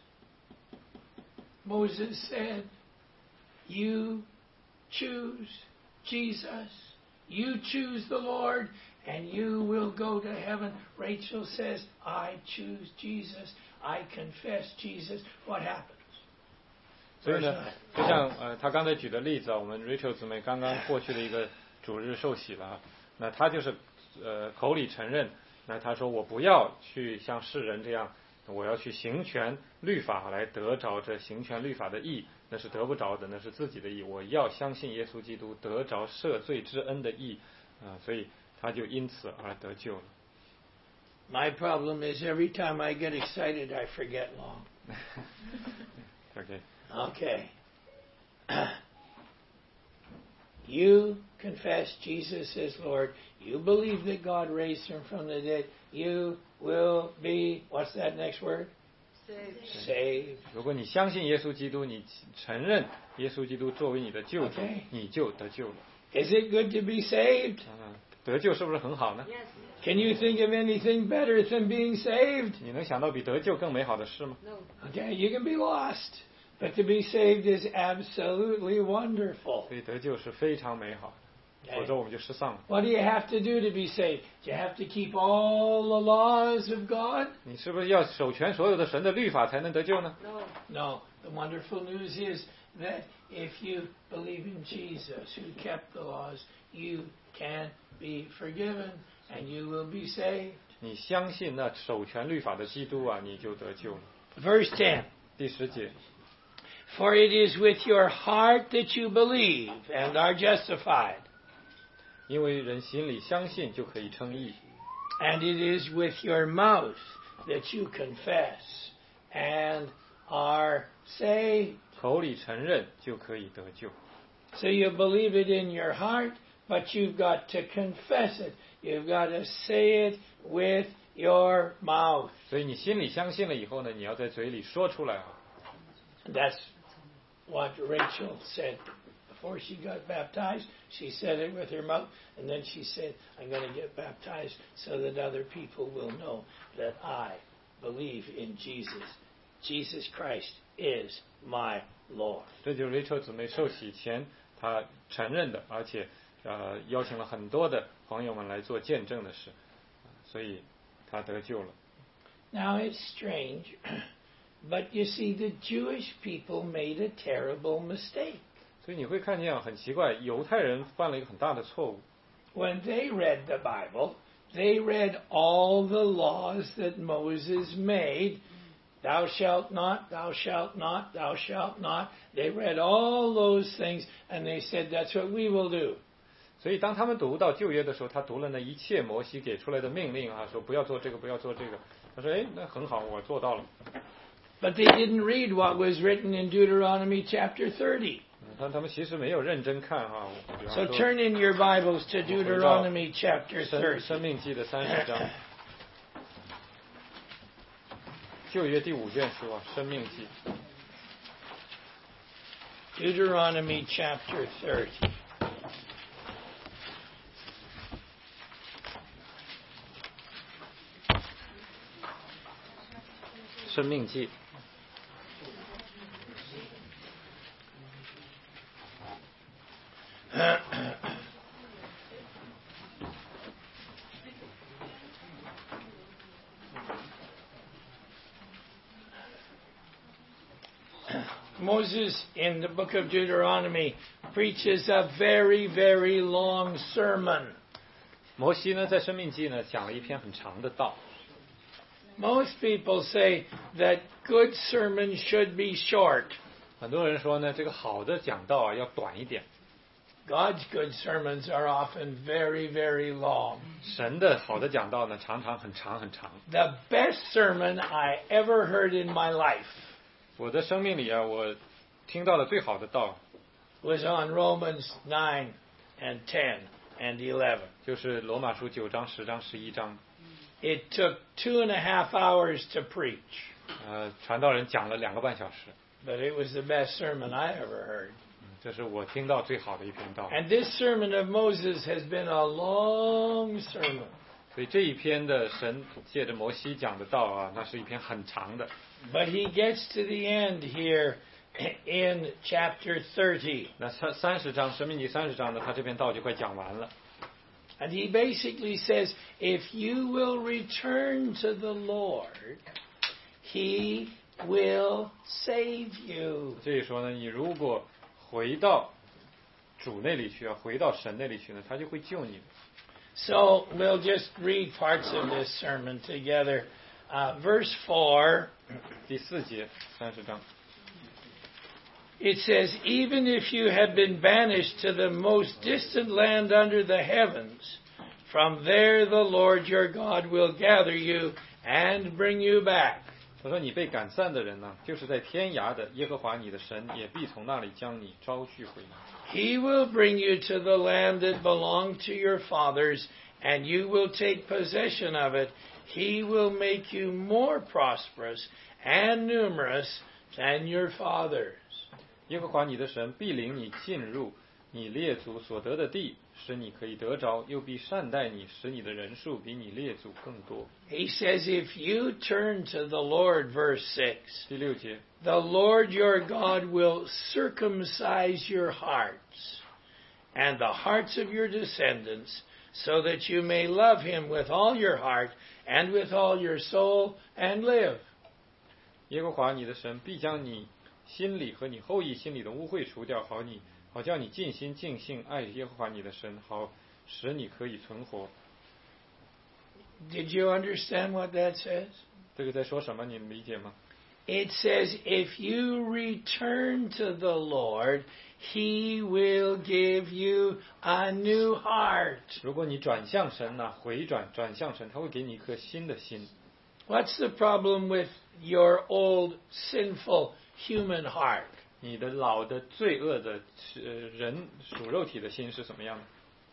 Moses said, you choose Jesus. You choose the Lord and you will go to heaven. Rachel says, I choose Jesus. I confess Jesus. What happens? 所以呢，就像他刚才举的例子啊，我们 Rachel 姊妹刚刚过去的一个主日受洗了啊，那他就是口里承认，那他说我不要去像世人这样，我要去行全律法来得着这行全律法的义，那是得不着的，那是自己的义。我要相信耶稣基督得着赦罪之恩的义所以他就因此而得救了。 My problem is every time I get excited, I forget long. Okay. Okay. You confess Jesus is Lord. You believe that God raised him from the dead. You will be, what's that next word? Saved. 如果你相信耶稣基督，你承认耶稣基督作为你的救主， Okay. 你就得救了。 Is it good to be saved? 得救是不是很好呢？ Can you think of anything better than being saved? 你能想到比得救更美好的事吗？ Okay, you can be lost, but to be saved is absolutely wonderful. 所以得救是非常美好的，否则我们就失丧了。 What do you have to do to be saved? Do you have to keep all the laws of God? 你是不是要守全所有的神的律法才能得救呢？ No. The wonderful news is that if you believe in Jesus who kept the laws, you can be forgiven and you will be saved. 你相信那守全律法的基督啊，你就得救了。 Verse 10. 第10节， For it is with your heart that you believe and are justified, 因为人心里相信就可以称义， and it is with your mouth that you confess and are saved. 口里承认就可以得救。 So you believe it in your heart, but you've got to confess it. You've got to say it with your mouth. 所以你心里相信了以后呢，你要在嘴里说出来啊。 That's what Rachel said before she got baptized. She said it with her mouth, and then she said, I'm going to get baptized so that other people will know that I believe in Jesus. Jesus Christ is my Lord. 这就是 Rachel 姊妹受洗前她承认的，而且邀请了很多的朋友们来做见证的事，所以她得救了。 Now it's strange, but you see, the Jewish people made a terrible mistake. 所以你会看见很奇怪，犹太人犯了一个很大的错误。 When they read the Bible, they read all the laws that Moses made. Thou shalt not, thou shalt not, thou shalt not. They read all those things, and they said, that's what we will do. 所以当他们读到旧约的时候，他读了那一切摩西给出来的命令啊，说不要做这个，不要做这个。他说：“哎，那很好，我做到了。” But they didn't read what was written in Deuteronomy chapter 30. 他们其实没有认真看哈。 So turn in your Bibles to Deuteronomy chapter 30. 生命记的30章，旧约第5卷书啊，生命记。 Deuteronomy chapter 30. 生命记。 Moses, in the book of Deuteronomy, preaches a very, very long sermon. 摩西呢，在生命记呢讲了一篇很长的道。 Most people say that good sermons should be short. 很多人说呢，这个好的讲道啊要短一点。 God's good sermons are often very, very long. 神的好的讲道呢，常常很长很长。 The best sermon I ever heard in my life. 我的生命里啊，我听到的最好的道 was on Romans 9 and 10 and 11. 就是罗马书9章、10章、11章。 It took 2.5 hours to preach. 传道人讲了2个半小时。 But it was the best sermon I ever heard. 这是我听到最好的一篇道。 And this sermon of Moses has been a long sermon. 所以这一篇的神借着摩西讲的道啊，那是一篇很长的。 But he gets to the end here in chapter 30. 那30章，生命记30章呢，他这篇道就快讲完了。 And he basically says, if you will return to the Lord, he will save you. 所以说呢，你如果回到主那里去啊，回到神那里去呢，他就会救你。 So we'll just read parts of this sermon together. Verse 4. 第4节，30章。 It says, even if you have been banished to the most distant land under the heavens, from there the Lord your God will gather you and bring you back. 他说：“你被赶散的人呢，就是在天涯的耶和华你的神，也必从那里将你招聚回来。” He will bring you to the land that belonged to your fathers, and you will take possession of it. He will make you more prosperous and numerous than your fathers. 耶和华你的神必领你进入你列祖所得的地，使你可以得着，又必善待你，使你的人数比你列祖更多。 He says, if you turn to the Lord, verse 6, 第6节， the Lord your God will circumcise your hearts and the hearts of your descendants, so that you may love him with all your heart and with all your soul and live. 耶和华你的神必将你心里和你后裔心里的污秽除掉，好叫你尽心尽性爱耶和华你的神，好使你可以存活。 Did you understand what that says? 这个在说什么？你们理解吗？ It says, if you return to the Lord, he will give you a new heart. 如果你转向神呢，转向神，他会给你一颗新的心。 What's the problem with your old sinful human heart? 你的老的罪恶的人属肉体的心是什么样的？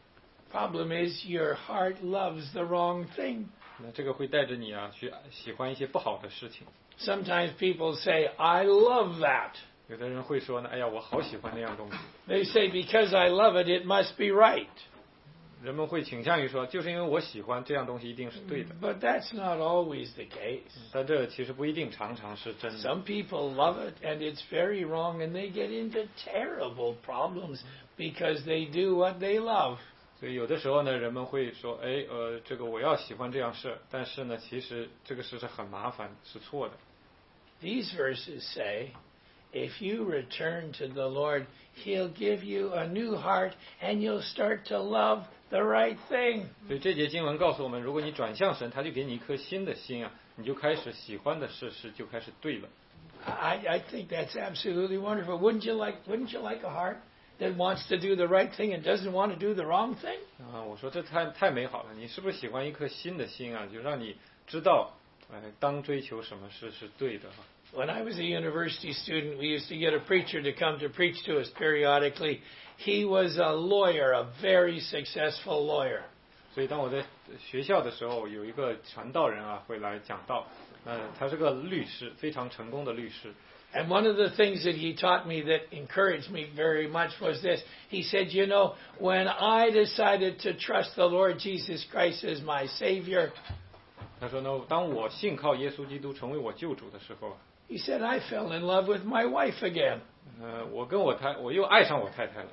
Problem is your heart loves the wrong thing. 那这个会带着你啊去喜欢一些不好的事情。 Sometimes people say, I love that. 有的人会说呢，哎呀，我好喜欢那样东西。 They say, because I love it, it must be right. 人们会倾向于说，就是因为我喜欢这样东西，一定是对的。 But that's not always the case. 但这其实不一定常常是真的。 Some people love it, and it's very wrong, and they get into terrible problems because they do what they love. 所以有的时候呢，人们会说，哎，这个我要喜欢这样事，但是呢，其实这个事是很麻烦，是错的。 These verses say, if you return to the Lord, He'll give you a new heart, and you'll start to love the right thing. 所以这节经文告诉我们，如果你转向神，他就给你一颗新的心啊，你就开始喜欢的事就开始对了。 I think that's absolutely wonderful. Wouldn't you like a heart that wants to do the right thing and doesn't want to do the wrong thing? 啊，我说这太美好了，你是不是喜欢一颗新的心啊？就让你知道，当追求什么事是对的哈。 When I was a university student, we used to get a preacher to come to preach to us periodically. He was a lawyer, a very successful lawyer. 所以当我在学校的时候，有一个传道人啊会来讲道，他是个律师，非常成功的律师。 And one of the things that he taught me that encouraged me very much was this. He said, you know, when I decided to trust the Lord Jesus Christ as my Savior, 他说呢，当我信靠耶稣基督成为我救主的时候， he said, I fell in love with my wife again. 我又爱上我太太了。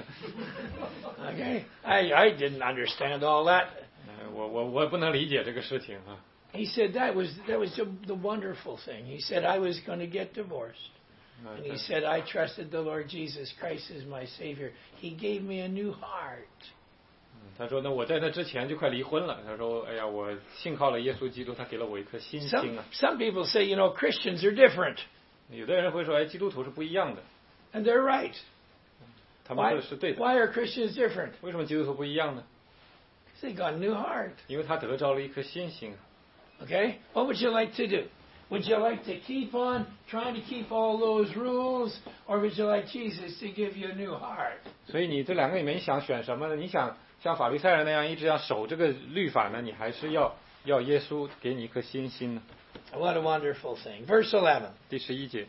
Okay, I didn't understand all that. 我不能理解这个事情啊。 He said that was the wonderful thing. He said I was going to get divorced. And he said I trusted the Lord Jesus Christ as my Savior. He gave me a new heart. 他说呢，我在那之前就快离婚了。他说，哎呀，我信靠了耶稣基督，他给了我一颗新心啊。 Some people say, you know, Christians are different. 有的人会说，哎，基督徒是不一样的。 And they're right. 他们说的是对的。 Why are Christians different? 为什么基督徒不一样呢？ They got a new heart. 因为他得着了一颗新心。 Okay? What would you like to do? Would you like to keep on trying to keep all those rules, or would you like Jesus to give you a new heart? 所以你这两个里面想选什么呢？你想像法利赛人那样一直要守这个律法呢，你还是要耶稣给你一颗新心呢？ What a wonderful thing. Verse 11. 第11节。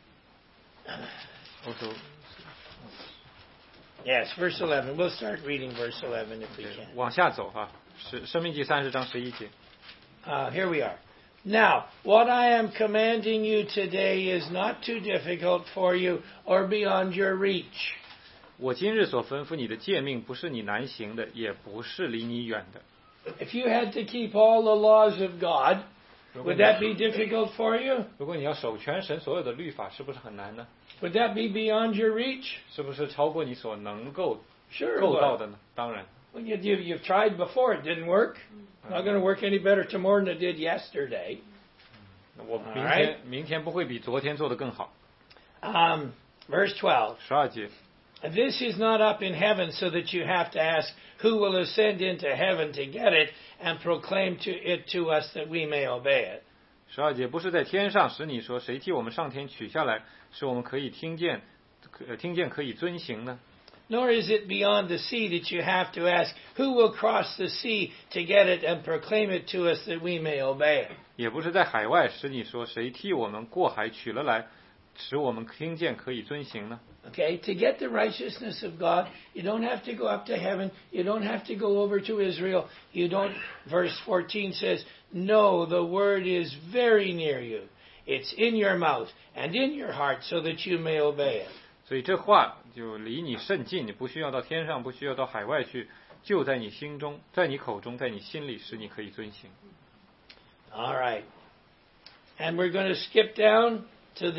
Yes, verse 11. We'll start reading verse 11 if we can. 往下走哈，申命记30章11节。 Here we are. Now, what I am commanding you today is not too difficult for you or beyond your reach. 我今日所吩咐你的诫命，不是你难行的，也不是离你远的。 If you had to keep all the laws of God, would that be difficult for you? 如果你要守全神所有的律法，是不是很难呢？ Would that be beyond your reach? 是不是超过你所能够 Sure. 够到的呢？当然。 Well, you've tried before, it didn't work. Not going to work any better tomorrow than it did yesterday. 我明天不会比昨天做得更好。 Verse 12. 12节。 This is not up in heaven so that you have to ask who will ascend into heaven to get it and proclaim it to us that we may obey it. 12节不是在天上，使你说谁替我们上天取下来，使我们可以听见可以遵行呢？ Nor is it beyond the sea that you have to ask who will cross the sea to get it and proclaim it to us that we may obey it. 也不是在海外，使你说谁替我们过海取了来，使我们听见可以遵行呢？ Okay, to get the righteousness of God, you don't have to go up to heaven. You don't have to go over to Israel. Verse 14 says, no, the word is very near you. It's in your mouth and in your heart so that you may obey it. 所以这话就离你甚近，你不需要到天上，不需要到海外去，就在你心中，在你口中，在你心里，使你可以遵行。 All right. And we're going to skip down to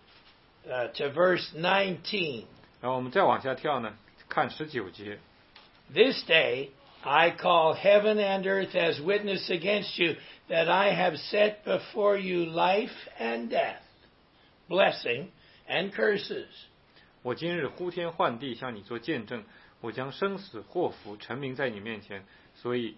verse 19. 然后我们再往下跳呢，看19节。 This day I call heaven and earth as witness against you that I have set before you life and death, blessing and curses. 我今日呼天唤地向你做见证，我将生死祸福陈明在你面前，所以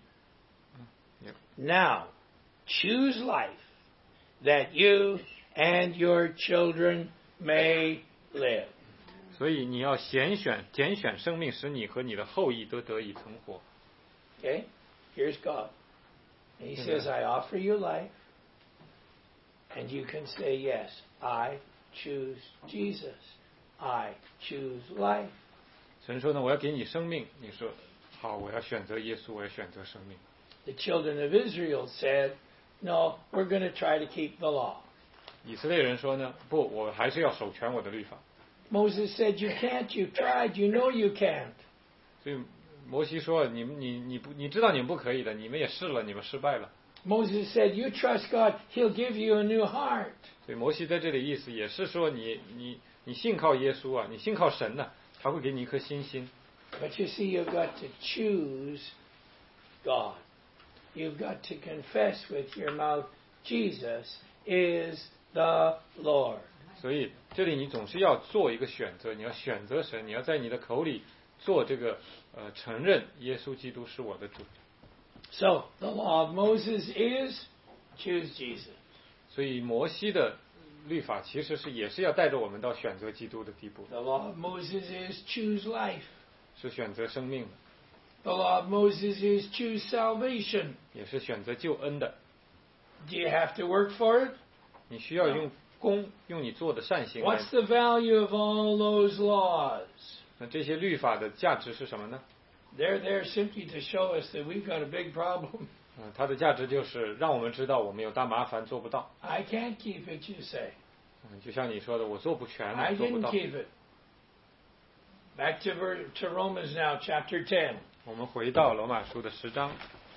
Now choose life that you and your children may live. 所以你要拣选生命，使你和你的后裔都得以存活。 Okay? Here's God. And he says, I offer you life. And you can say, yes, I choose Jesus. I choose life. 神说呢，我要给你生命。你说好，我要选择耶稣，我要选择生命。 The children of Israel said, no, we're going to try to keep the law. 以色列人说呢，不，我还是要守全我的律法。 Moses said, you can't, you've tried, you know you can't. 所以摩西说，你知道你们不可以的，你们也试了，你们失败了。 Moses said, you trust God, he'll give you a new heart. 所以摩西在这里意思也是说，你信靠耶稣啊，你信靠神呢，他会给你一颗新心。 But you see, you've got to choose God. You've got to confess with your mouth, Jesus is the Lord. 所以这里你总是要做一个选择，你要选择神，你要在你的口里做这个承认耶稣基督是我的主。 So the law of Moses is choose Jesus. 所以摩西的律法其实也是要带着我们到选择基督的地步。 The law of Moses is choose life. 是选择生命的。 The law of Moses is choose salvation. 也是选择救恩的。 Do you have to work for it? 你需要用你做的善行来。 What's the value of all those laws? 那这些律法的价值是什么呢？ They're there simply to show us that we've got a big problem. 它的价值就是让我们知道我们有大麻烦做不到。 I can't keep it, you say. 就像你说的，我做不全， I 做不 didn't 到。 keep it. Back to Romans now, chapter 10. 我们回到罗马书的10章。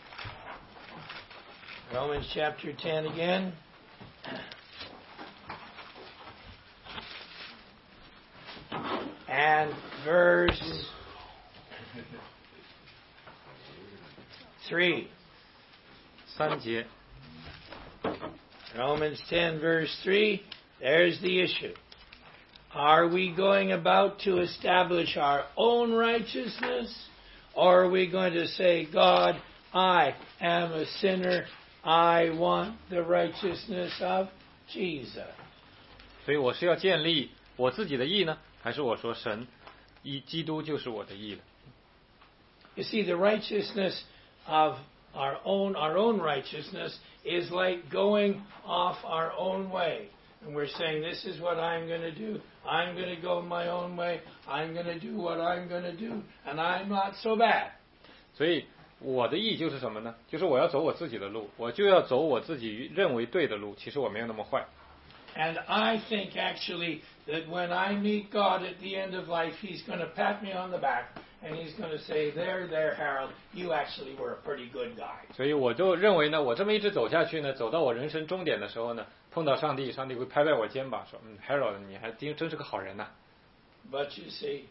Romans chapter 10 again. And verse 3. 3节。 Romans 10 verse 3. There's the issue. Are we going about to establish our own righteousness? Or are we going to say, God, I am a sinner. I want the righteousness of Jesus. 所以我是要建立我自己的义呢，还是我说神基督就是我的义了？ You see, the righteousness of our own righteousness is like going off our own way. And we're saying, this is what I'm going to do. I'm going to go my own way. I'm going to do what I'm going to do. And I'm not so bad. 所以我的义就是什么呢？就是我要走我自己的路，我就要走我自己认为对的路。其实我没有那么坏。 And I think actually that when I meet God at the end of life, He's going to pat me on the back and He's going to say, there, Harold, you actually were a pretty good guy. 所以我就认为呢，我这么一直走下去呢，走到我人生终点的时候呢，碰到上帝，上帝会拍拍我肩膀说，Harold， 你还真是个好人呐。 But you see,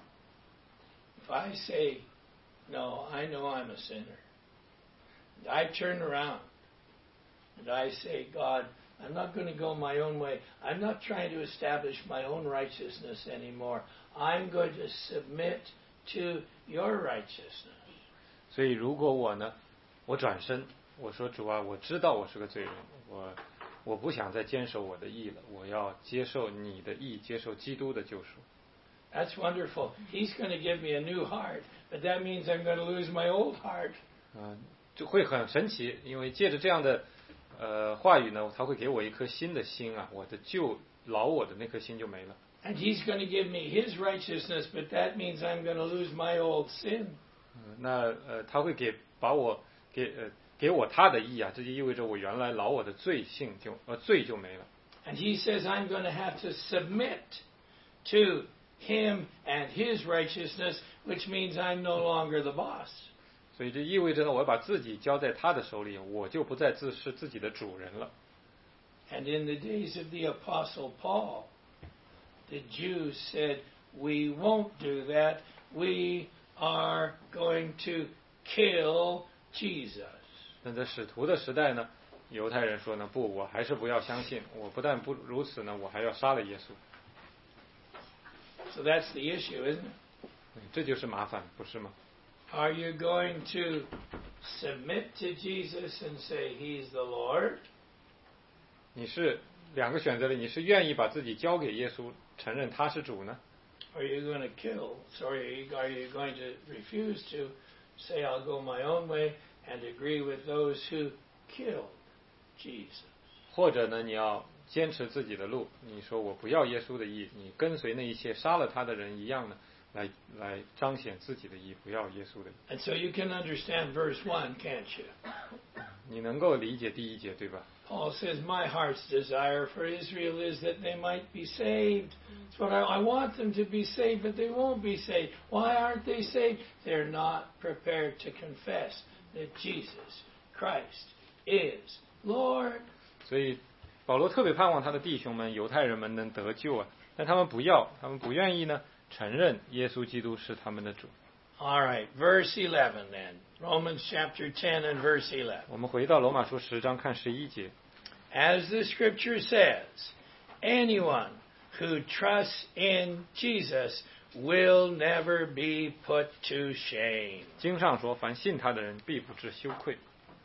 if I say, no, I know I'm a sinner, and I turn around and I say, God, I'm not going to go my own way. I'm not trying to establish my own righteousness anymore. I'm going to submit to your righteousness. 所以如果我转身，我说主啊，我知道我是个罪人，我不想再坚守我的义了，我要接受你的义，接受基督的救赎。 That's wonderful. He's going to give me a new heart, but that means I'm going to lose my old heart. 就会很神奇，因为借着这样的话语呢，他会给我一颗新的心啊，我的老我的那颗心就没了。 And He's going to give me His righteousness, but that means I'm going to lose my old sin. 那他会给我他的义啊，这就意味着我原来老我的罪就没了。 And He says I'm going to have to submit to Him and His righteousness, which means I'm no longer the boss. 所以这意味着呢，我要把自己交在他的手里，我就不再是自己的主人了。 And in the days of the Apostle Paul, the Jews said, we won't do that. We are going to kill Jesus. 但在使徒的时代呢，犹太人说呢，不，我还是不要相信。我不但不如此呢，我还要杀了耶稣。 So that's the issue, isn't it? 这就是麻烦，不是吗？ Are you going to submit to Jesus and say He's the Lord? 你是两个选择里，你是愿意把自己交给耶稣，承认他是主呢， Or are you going to kill? So are you going to refuse to say, I'll go my own way and agree with those who killed Jesus? 或者呢，你要坚持自己的路，你说我不要耶稣的义，你跟随那一些杀了他的人一样呢，来彰显自己的义，不要耶稣的义。 And so you can understand verse 1, can't you? 你能够理解第一节对吧？ Paul says, my heart's desire for Israel is that they might be saved. It's what I want them to be saved, but they won't be saved. Why aren't they saved? They're not prepared to confess that Jesus Christ is Lord. 所以保罗特别盼望他的弟兄们犹太人们能得救啊，但他们不愿意呢承认耶稣基督是他们的主。 All right, verse 11 then. Romans chapter 10 and verse 11. 我们回到罗马书10章看11节。 As the scripture says, anyone who trusts in Jesus will never be put to shame. 经上说，凡信他的人必不致羞愧。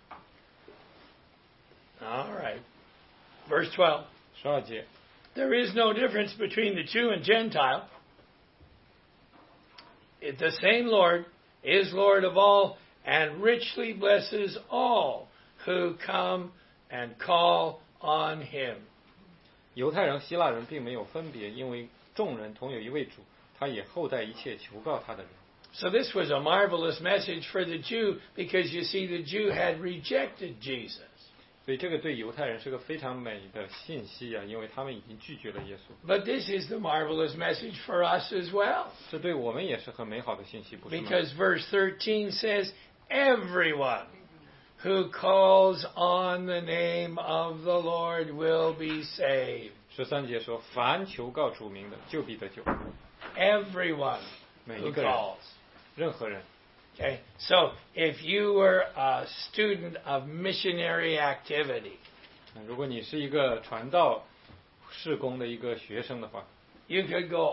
All right. Verse 12. 12节。 There is no difference between the Jew and Gentile. The same Lord is Lord of all and richly blesses all who come and call on him. 犹太人、希腊人并没有分别，因为众人同有一位主，他也厚待一切求告他的人。 So this was a marvelous message for the Jew because you see the Jew had rejected Jesus. 所以这个对犹太人是个非常美的信息啊，因为他们已经拒绝了耶稣。 But this is the marvelous message for us as well. 这对我们也是很美好的信息，不是吗？ Because verse 13 says, everyone who calls on the name of the Lord will be saved. 13节说，凡求告主名的，就必得救。 Everyone 每 who 一个人， calls. 任何人。 Okay, so if you were a student of missionary activity, 如果你是一个传道事工的一个学生的话， you could go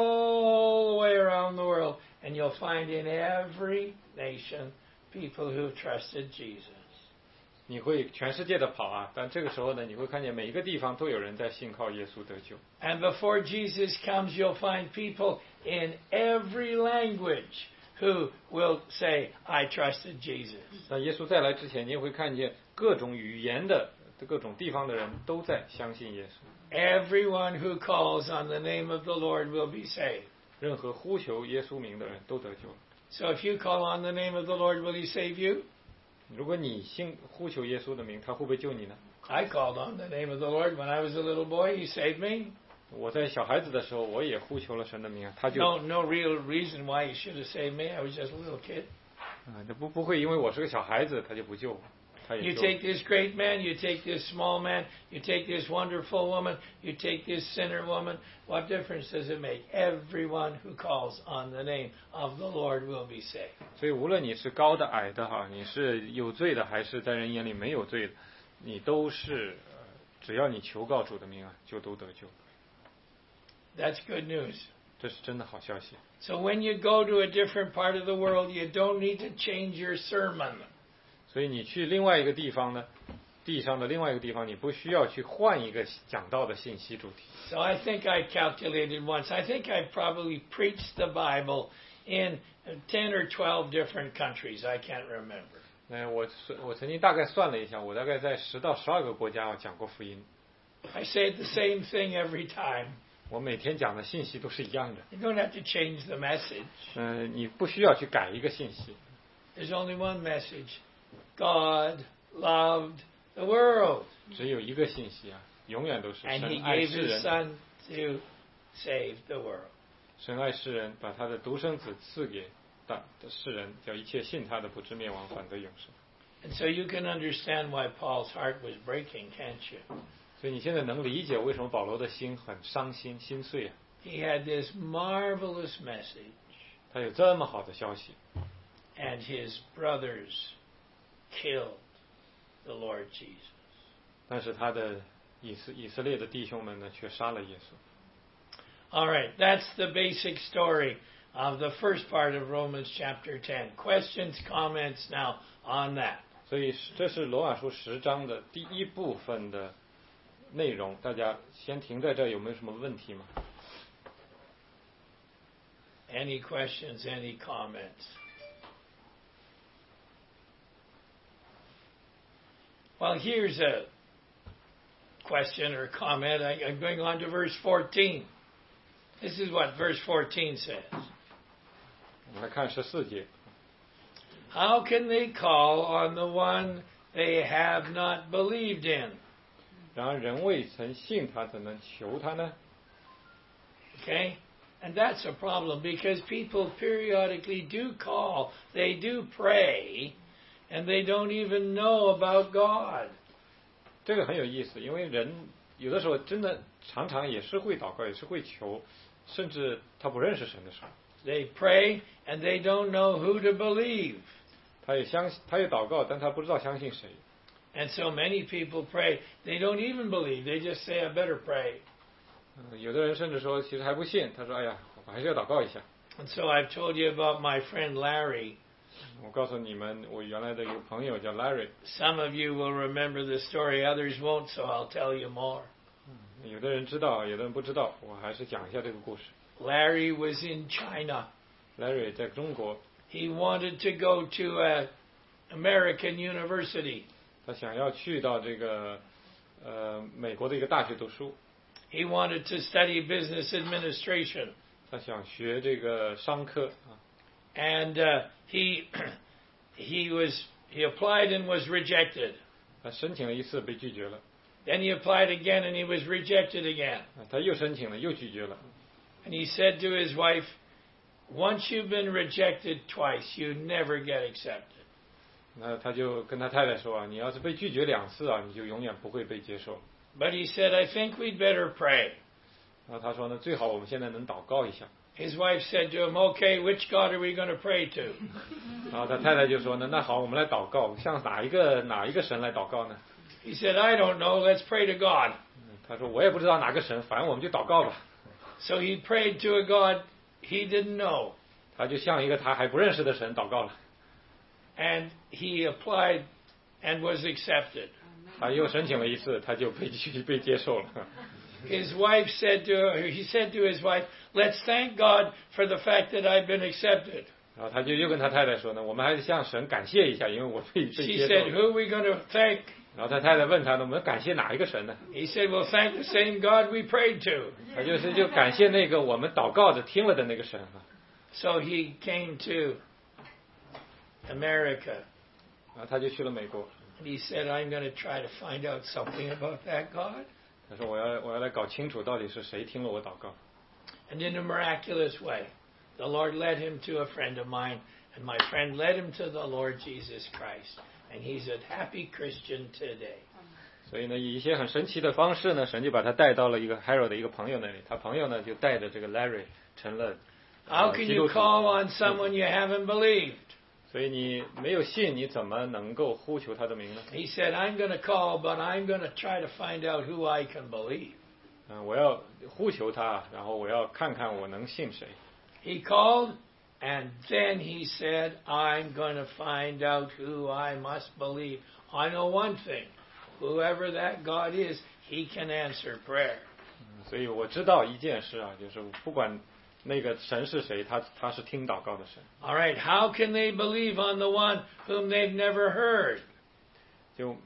all the way around the world and you'll find in every nation people who trusted Jesus. 你会全世界的跑啊，但这个时候呢，你会看见每一个地方都有人在信靠耶稣得救。 And before Jesus comes, you'll find people in every language who will say, I trusted Jesus. 那耶稣再来之前，你也会看见各种语言的各种地方的人都在相信耶稣。 Everyone who calls on the name of the Lord will be saved. 任何呼求耶稣名的人都得救。 So if you call on the name of the Lord, will he save you? 如果你呼求耶稣的名，他会不会救你呢？ I called on the name of the Lord when I was a little boy. He saved me. 我在小孩子的时候，我也呼求了神的名，他就 No real reason why he should have saved me. I was just a little kid. 不会因为我是个小孩子，他就不救我，他也 You 救 take this great man, you take this small man, you take this wonderful woman, you take this sinner woman. What difference does it make? Everyone who calls on the name of the Lord will be saved. 所以无论你是高的矮的哈，你是有罪的还是在人眼里没有罪的，你都是只要你求告主的名啊，就都得救。 That's good news. 这是真的好消息。 So when you go to a different part of the world, you don't need to change your sermon. 所以你去另外一个地方呢，地上的另外一个地方，你不需要去换一个讲道的信息主题。 So I think I calculated once. I think I probably preached the Bible in 10 or 12 different countries. I can't remember. 我曾经大概算了一下，我大概在10到12个国家讲过福音。 I say the same thing every time. 我每天讲的信息都是一样的。 You don't have to change the message. 你不需要去改一个信息。 There's only one message. God loved the world. 只有一个信息啊，永远都是 And 神 he 爱 gave 世 his 人。 son to save the world. 神爱世人，把他的独生子赐给世人，叫一切信他的不至灭亡，反得永生。 And so you can understand why Paul's heart was breaking, can't you? 所以你现在能理解为什么保罗的心很伤心、心碎啊？ He had this marvelous message, 他有这么好的消息， and his brothers killed the Lord Jesus. 但是他的以色列的弟兄们呢，却杀了耶稣。 All right, that's the basic story of the first part of Romans chapter 10. Questions, comments now on that. 所以这是罗马书10章的第一部分的内容，大家先停在这儿，有没有什么问题吗？ Any questions, any comments? Well, here's a question or comment. I'm going on to verse 14. This is what verse 14 says. 我们来看14节。 How can they call on the one they have not believed in? 然而人未曾信他，怎能求他呢？ Okay? And that's a problem because people periodically do call, they do pray, and they don't even know about God. 这个很有意思，因为人有的时候真的常常也是会祷告，也是会求，甚至他不认识神的时候， They pray and they don't know who to believe. 他也祷告，但他不知道相信谁。 And so many people pray, they don't even believe. They just say, I better pray. 有的人甚至说其实还不信，他说哎呀，我还是要祷告一下。 And so I've told you about my friend Larry. 我告诉你们，我原来的一个朋友叫 Larry， Some of you will remember the story, others won't, so I'll tell you more. 有的人知道，有的人不知道，我还是讲一下这个故事。 Larry was in China. Larry 在中国， He wanted to go to an American university. 他想要去到这个美国的一个大学读書， He wanted to study business administration. 他想学这个商科啊。 And he applied and was rejected. 他申请了一次被拒绝了， Then he applied again and he was rejected again. 他又申请了又拒绝了。 And he said to his wife, once you've been rejected twice, you never get accepted. 那他就跟他太太说啊，你要是被拒绝2次啊，你就永远不会被接受。 But he said, I think we'd better pray. 然后他说呢，最好我们现在能祷告一下。 His wife said to him, okay, which God are we going to pray to? 然后他太太就说呢，那好，我们来祷告，向哪一个神来祷告呢？ He said, I don't know, let's pray to God. 他说我也不知道哪个神，反正我们就祷告吧。 So he prayed to a God he didn't know. 他就向一个他还不认识的神祷告了。 And he applied and was accepted. 他又申请了一次，他就被接受了。 His wife said to her, he said to his wife, let's thank God for the fact that I've been accepted. 然后他就又跟他太太说呢，我们还是向神感谢一下，因为我被 She 接 said, 受了。 who are we going to thank? 然后他太太问他呢，我们感谢哪一个神呢？ He said, well, thank the same God we prayed to. 他就感谢那个我们祷告的听了的那个神啊。 So he came to America. 然后他就去了美国。 And he said, I'm going to try to find out something about that God. 他说我要来搞清楚到底是谁听了我祷告。 And in a miraculous way, the Lord led him to a friend of mine, and my friend led him to the Lord Jesus Christ. And he's a happy Christian today. 所以呢，以一些很神奇的方式呢，神就把他带到了一个 Harold 的一个朋友那里，他朋友呢就带着这个 Larry 成了 How can 基 you 督徒。 call on someone you haven't believed? 所以你没有信，你怎么能够呼求他的名呢？ He said, I'm going to call, but I'm going to try to find out who I can believe. 我要呼求他，然后我要看看我能信谁。 He called, and then he said, I'm going to find out who I must believe. I know one thing. Whoever that God is, he can answer prayer. 所以我知道一件事啊，就是不管那个神是谁，他是听祷告的神。 All right, how can they believe on the one whom they've never heard? 就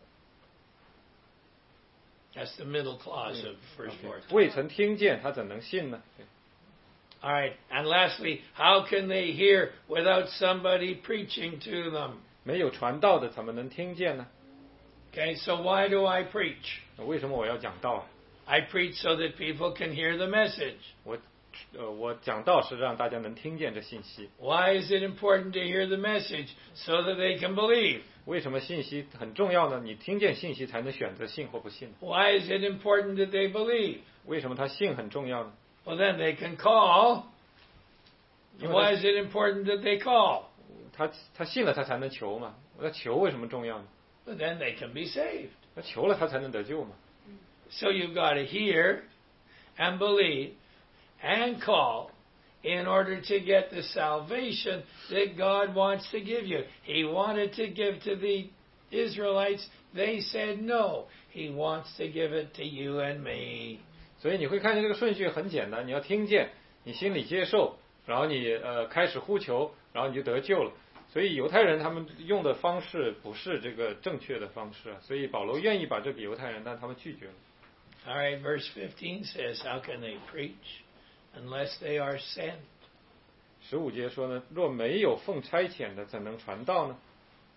That's the middle clause of verse 14. 未曾听见，他怎能信呢？ All right, and lastly, how can they hear without somebody preaching to them? 没有传道的怎么能听见呢？ Okay, so why do I preach? 为什么我要讲道啊？ I preach so that people can hear the message. 我讲道是让大家能听见这信息。 Why is it important to hear the message? So that they can believe. 为什么信息很重要呢？你听见信息才能选择信或不信。 Why is it important that they believe? 为什么他信很重要呢？ Well, then they can call. 因为 Why is it important that they call? 他信了，他才能求嘛。那求为什么重要呢？ But then they can be saved. 那求了他才能得救嘛。 So you've got to hear and believe and call in order to get the salvation that God wants to give you. He wanted to give to the Israelites. They said no. He wants to give it to you and me. 所以你会看见这个顺序很简单，你要听见，你心里接受， 然后你开始呼求，然后你就得救了。所以犹太人他们用的方式不是这个正确的方式，所以保罗愿意把这给犹太人，但他们拒绝了。 All right, verse 15 says, how can they preach unless they are sent? 15节说呢，若没有奉差遣的，怎能传道呢？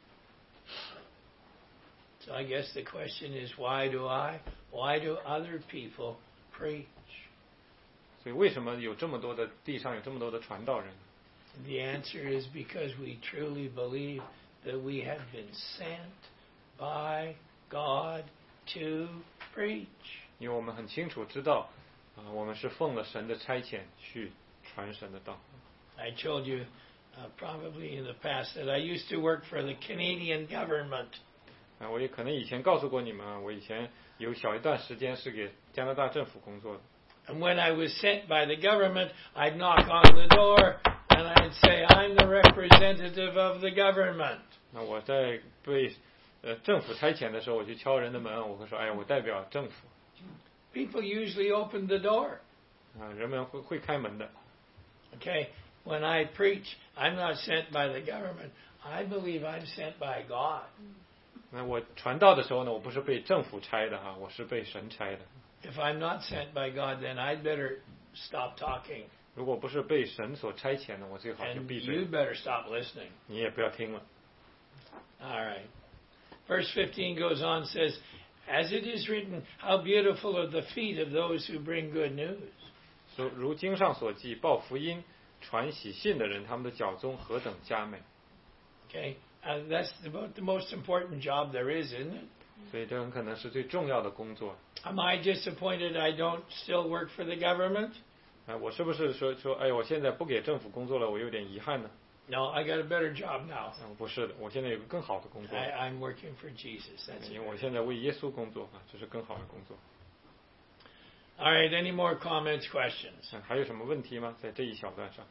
So I guess the question is, why do other people preach? 所以为什么有这么多的地上有这么多的传道人？ The answer is because we truly believe that we have been sent by God to preach. 因为我们很清楚知道，我们是奉了神的差遣去传神的道。 I told you probably in the past that I used to work for the Canadian government. 我也可能以前告诉过你们，我以前有小一段时间是给加拿大政府工作的。 And when I was sent by the government, I'd knock on the door and I'd say, I'm the representative of the government. 那我在被政府差遣的时候，我去敲人的门，我会说，哎，我代表政府。 People usually open the door. 人们会开门的。 Okay, when I preach, I'm not sent by the government. I believe I'm sent by God. 那我传道的时候呢，我不是被政府差的哈，我是被神差的。 If I'm not sent by God, then I'd better stop talking. 如果不是被神所差遣的，我最好就 And 闭 you 嘴。 better stop listening. 你也不要听了。 All right. Verse 15 goes on, says, As it is written, how beautiful are the feet of those who bring good news. 如经上所记，报福音、传喜信的人，他们的脚踪何等佳美。 Okay, that's about the most important job there is, isn't it? 所以这很可能是最重要的工作。 Am I disappointed I don't still work for the government? 我是不是说，哎，我现在不给政府工作了，我有点遗憾呢？ No, I got a better job now. 不是的，我现在有个更好的工作。 I'm working for Jesus. That's 因为 it. 我现在为耶稣工作啊，这是更好的工作。 All right, any more comments, questions? 还有什么问题吗？在这一小段上。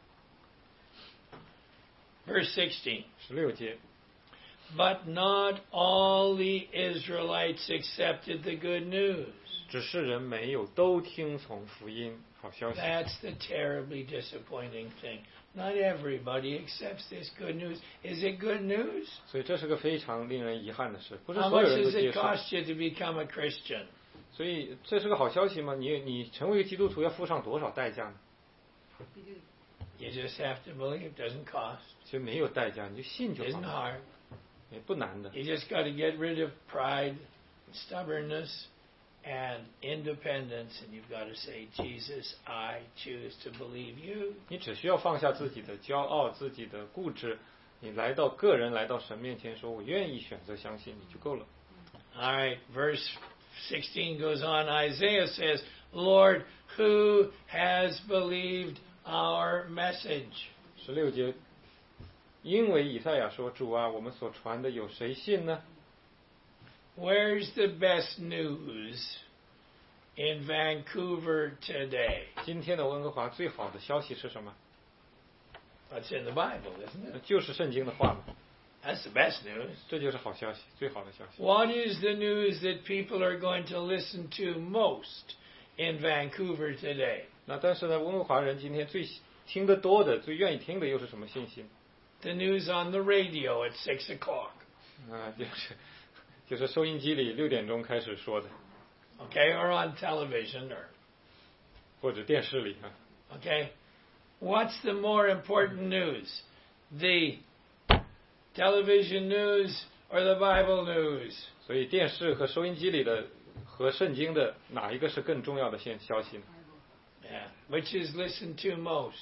Verse 16. 16节。 But not all the Israelites accepted the good news. 只是人没有都听从福音好消息。 That's the terribly disappointing thing. Not everybody accepts this good news. Is it good news? 所以这是个非常令人遗憾的事，不是 How 所有 much 人都 does 接 it 受。 cost you to become a Christian? 所以这是个好消息吗？你成为一个基督徒要付上多少代价呢？ You just have to believe. It doesn't cost. 其实没有代价，你就信就 It 好 isn't 了， hard. 也不难的。 You just got to get rid of pride, stubbornness, and independence, and you've got to say, Jesus, I choose to believe you. 你只需要放下自己的骄傲、自己的固执，你来到神面前说，我愿意选择相信你就够了。 All right, verse 16 goes on. Isaiah says, Lord, who has believed our message? 16节，因为以赛亚说，主啊，我们所传的有谁信呢？ Where's the best news in Vancouver today? 今天的温哥华最好的消息是什么？ That's in the Bible, isn't it? 就是圣经的话嘛， That's the best news. 这就是好消息，最好的消息。 What is the news that people are going to listen to most in Vancouver today? 那但是呢，温哥华人今天最听得多的、最愿意听的又是什么信息？ The news on the radio at 6 o'clock. 就是收音机里6点钟开始说的， Okay, or on television, or 或者电视里啊。 okay. What's the more important news? The television news or the Bible news? 所以电视和收音机里的和圣经的哪一个是更重要的消息呢？ Yeah. Which is listened to most?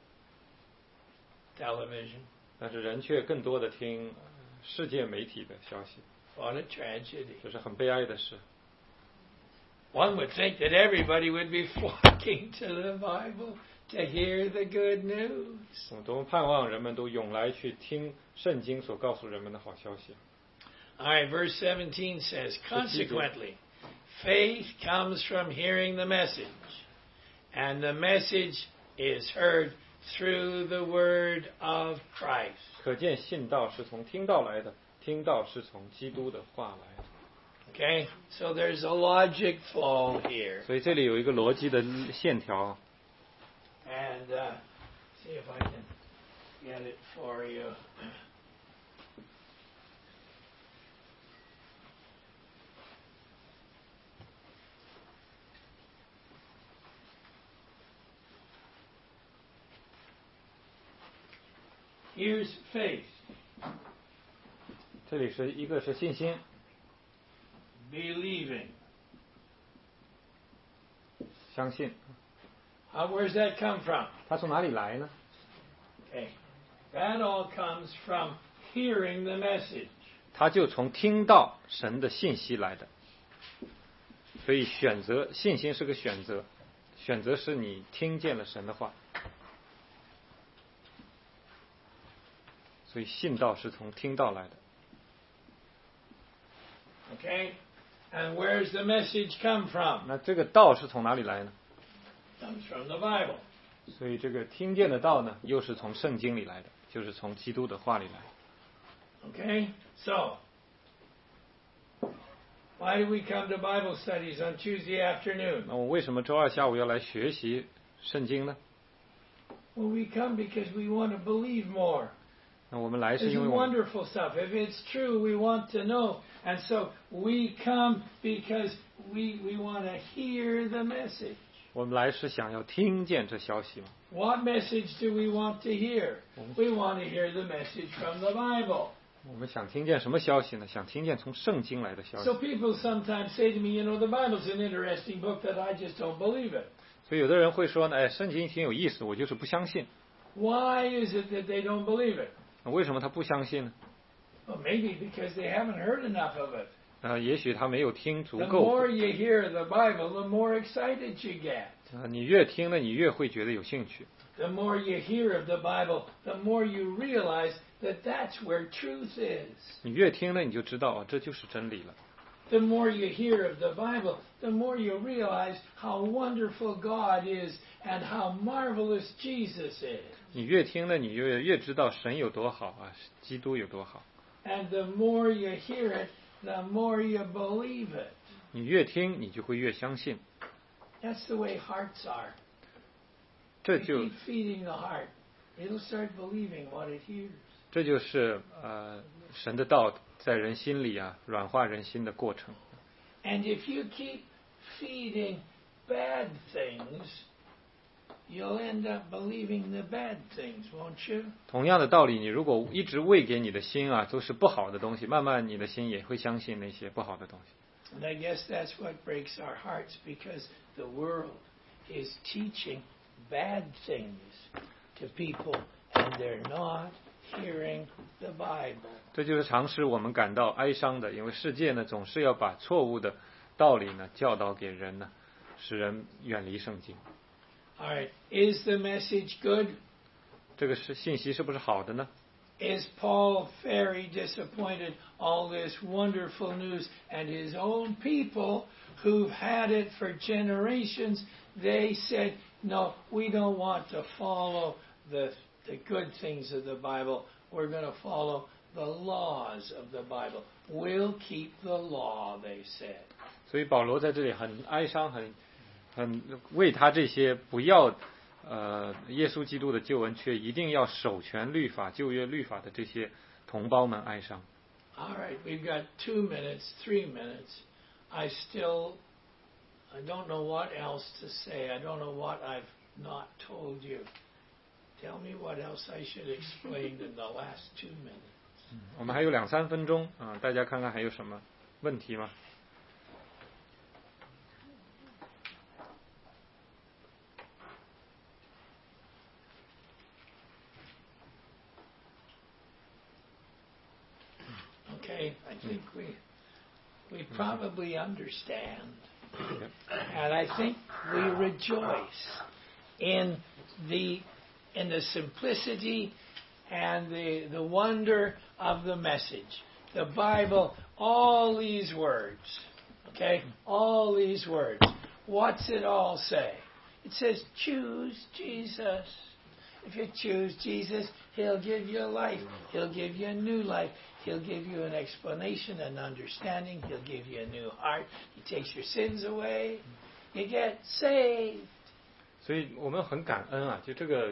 Television. 但是人却更多的听世界媒体的消息， What a tragedy. 这是很悲哀的事。 One would think that everybody would be flocking to the Bible to hear the good news. 我们都盼望人们都涌来去听圣经所告诉人们的好消息。 All right, verse 17 says, Consequently, faith comes from hearing the message, and the message is heard through the word of Christ. 可见信道是从听道来的，听道是从基督的话来的。 Okay, so there's a logic flow here. 所以这里有一个逻辑的线条。 And see if I can get it for you. Here's faith. 这里是一个是信心， Believing. 相信， Where's that come from? 它从哪里来呢？ Okay. That all comes from hearing the message. 它就从听到神的信息来的。所以选择信心是个选择，选择是你听见了神的话。所以信道是从听到来的。 Okay? And where's the message come from? 那这个道是从哪里来呢？ Comes from the Bible. 所以这个听见的道呢，又是从圣经里来的，就是从基督的话里来。 Okay? So, why do we come to Bible studies on Tuesday afternoon? 那我为什么周二下午要来学习圣经呢？ Well, we come because we want to believe more. 那我们来是 It's 因为我们 wonderful stuff. If it's true, we want to know. And so we come because we want to hear the message. 我们来是想要听见这消息嘛。 What message do we want to hear? We want to hear the message from the Bible. 我们想听见什么消息呢？想听见从圣经来的消息。 So people sometimes say to me, you know, the Bible's an interesting book that I just don't believe it. 所以有的人会说呢，哎，圣经挺有意思，我就是不相信。 Why is it that they don't believe it? 那为什么他不相信呢？ Well, maybe because they haven't heard enough of it. 也许他没有听足 The 够。 more you hear the Bible, the more excited you get. 你越听呢，你越会觉得有兴趣。 The more you hear of the Bible, the more you realize that that's where truth is. 你越听呢，你就知道啊，这就是真理了。 The more you hear of the Bible, the more you realize how wonderful God is and how marvelous Jesus is. 你越听呢，你越知道神有多好啊，基督有多好。 And the more you hear it, the more you believe it. 你越听，你就会越相信。 That's the way hearts are. 这 You 就 keep feeding the heart. It'll start believing what it hears. 这就是神的道在人心里啊软化人心的过程。 And if you keep feeding bad things, you'll end up believing the bad things, won't you? 同样的道理，你如果一直喂给你的心啊都是不好的东西，慢慢你的心也会相信那些不好的东西。 And I guess that's what breaks our hearts because the world is teaching bad things to people and they're not hearing the Bible. 这就是常使我们感到哀伤的，因为世界呢总是要把错误的道理呢教导给人呢，使人远离圣经。 All right, is the message good? 这个是信息是不是好的呢？ Is Paul very disappointed all this wonderful news and his own people who've had it for generations, they said, no, we don't want to follow the good things of the Bible. We're going to follow the laws of the Bible. We'll keep the law, they said. 所以保罗在这里很哀伤，很为他这些不要耶稣基督的救恩，却一定要守全律法、旧约律法的这些同胞们哀伤。 All right, we've got 2 minutes, 3 minutes. I don't know what else to say. I don't know what I've not told you. Tell me what else I should explain in the last 2 minutes. 我们还有2-3分钟啊，大家看看还有什么问题吗？ Okay, I think we probably understand. And I think we rejoice in the simplicity and the wonder of the message. The Bible, all these words, okay? All these words. What's it all say? It says, choose Jesus. If you choose Jesus, He'll give you life. He'll give you a new life. He'll give you an explanation and understanding. He'll give you a new heart. He takes your sins away. You get saved. 所以我们很感恩啊，就这个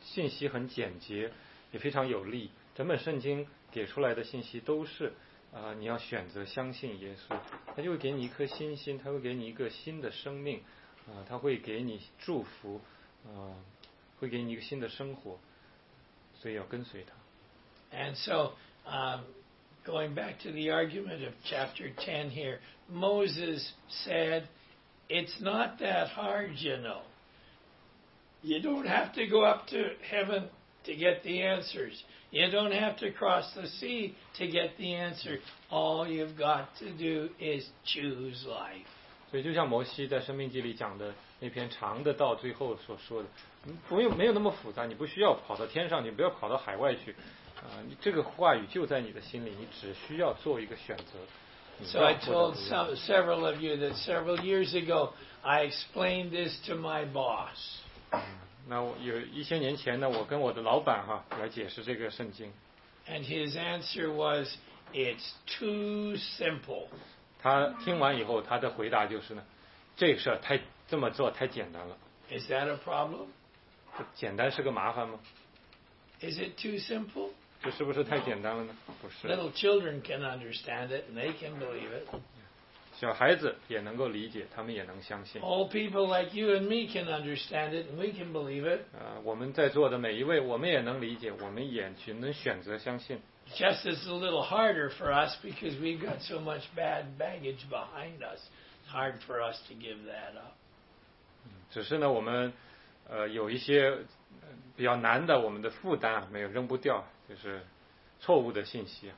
信息很简洁，也非常有力。整本圣经给出来的信息都是你要选择相信耶稣，他就会给你一颗新心，他会给你一个新的生命，他会给你祝福，会给你一个新的生活，所以要跟随他。 And so, going back to the argument of chapter 10 here, Moses said, it's not that hard, you know. You don't have to go up to heaven to get the answers. You don't have to cross the sea to get the answer. All you've got to do is choose life. 所以就像摩西在生命记里讲的那篇长的道最后所说的，没有那么复杂，你不需要跑到天上，你不要跑到海外去，这个话语就在你的心里，你只需要做一个选择。 So I told several of you that several years ago I explained this to my boss. 那有一些年前呢，我跟我的老板来解释这个圣经。 And his answer was, "It's too simple." 他听完以后，他的回答就是呢，这个事儿这么做太简单了。 Is that a problem? 简单是个麻烦吗？ Is it too simple? 这是不是太简单了呢？不是。 Little children can understand it and they can believe it. 小孩子也能够理解，他们也能相信。 Old people like you and me can understand it and we can believe it. 我们在座的每一位，我们也能理解，我们也能选择相信。 Just it's a little harder for us because we've got so much bad baggage behind us. It's hard for us to give that up. 只是呢，我们有一些比较难的，我们的负担没有扔不掉，就是错误的信息。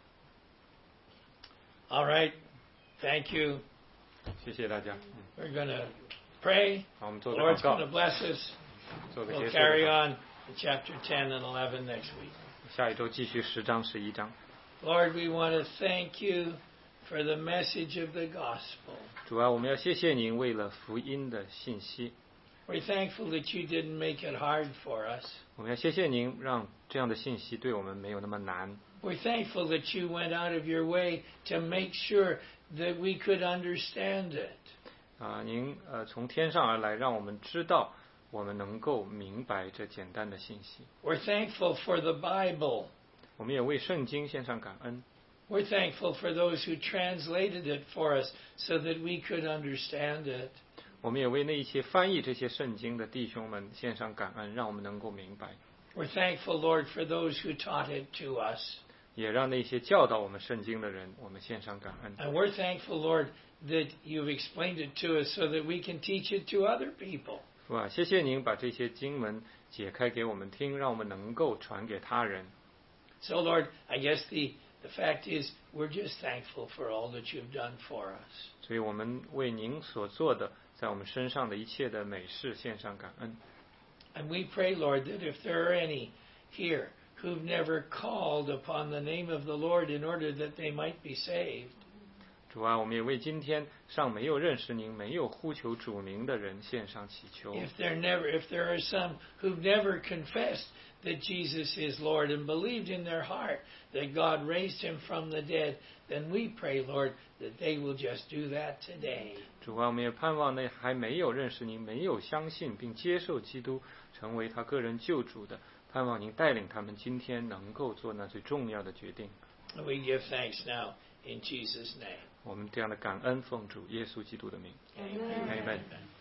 All right, thank you. 谢谢大家。 We're going to pray. 好，我们做个 Lord's 祷告 going to bless us. 做个结 We'll 束。 carry on in chapter 10 and 11 next week. 下一周继续10章11章。 Lord, we want to thank you for the message of the gospel. 主啊，我们要谢谢您为了福音的信息。 We're thankful that you didn't make it hard for us. 我们要谢谢您，让这样的信息对我们没有那么难。 We're thankful that you went out of your way to make sure that we could understand it. 您从天上而来，让我们知道，我们能够明白这简单的信息。 We're thankful for the Bible. 我们也为圣经献上感恩。 We're thankful for those who translated it for us so that we could understand it. 我们也为那一些翻译这些圣经的弟兄们献上感恩，让我们能够明白。 We're thankful, Lord, for those who taught it to us. 也让那些教导我们圣经的人，我们献上感恩。 And we're thankful, Lord, that you've explained it to us so that we can teach it to other people. 是吧？谢谢您把这些经文解开给我们听，让我们能够传给他人。 So, Lord, I guess the fact is we're just thankful for all that you've done for us. 所以我们为您所做的，在我们身上的一切的美事献上感恩。 And we pray, Lord, that if there are any here who've never called upon the name of the Lord in order that they might be saved. 主啊，我们也为今天尚没有认识您、没有呼求主名的人献上祈求。 If there are some who've never confessed that Jesus is Lord and believed in their heart that God raised him from the dead, then we pray, Lord, that they will just do that today. 主啊，我们也盼望那还没有认识您、没有相信并接受基督成为他个人救主的，盼望您带领他们今天能够做那最重要的决定。 We give thanks now in Jesus' name. 我们这样的感恩奉主耶稣基督的名。Amen.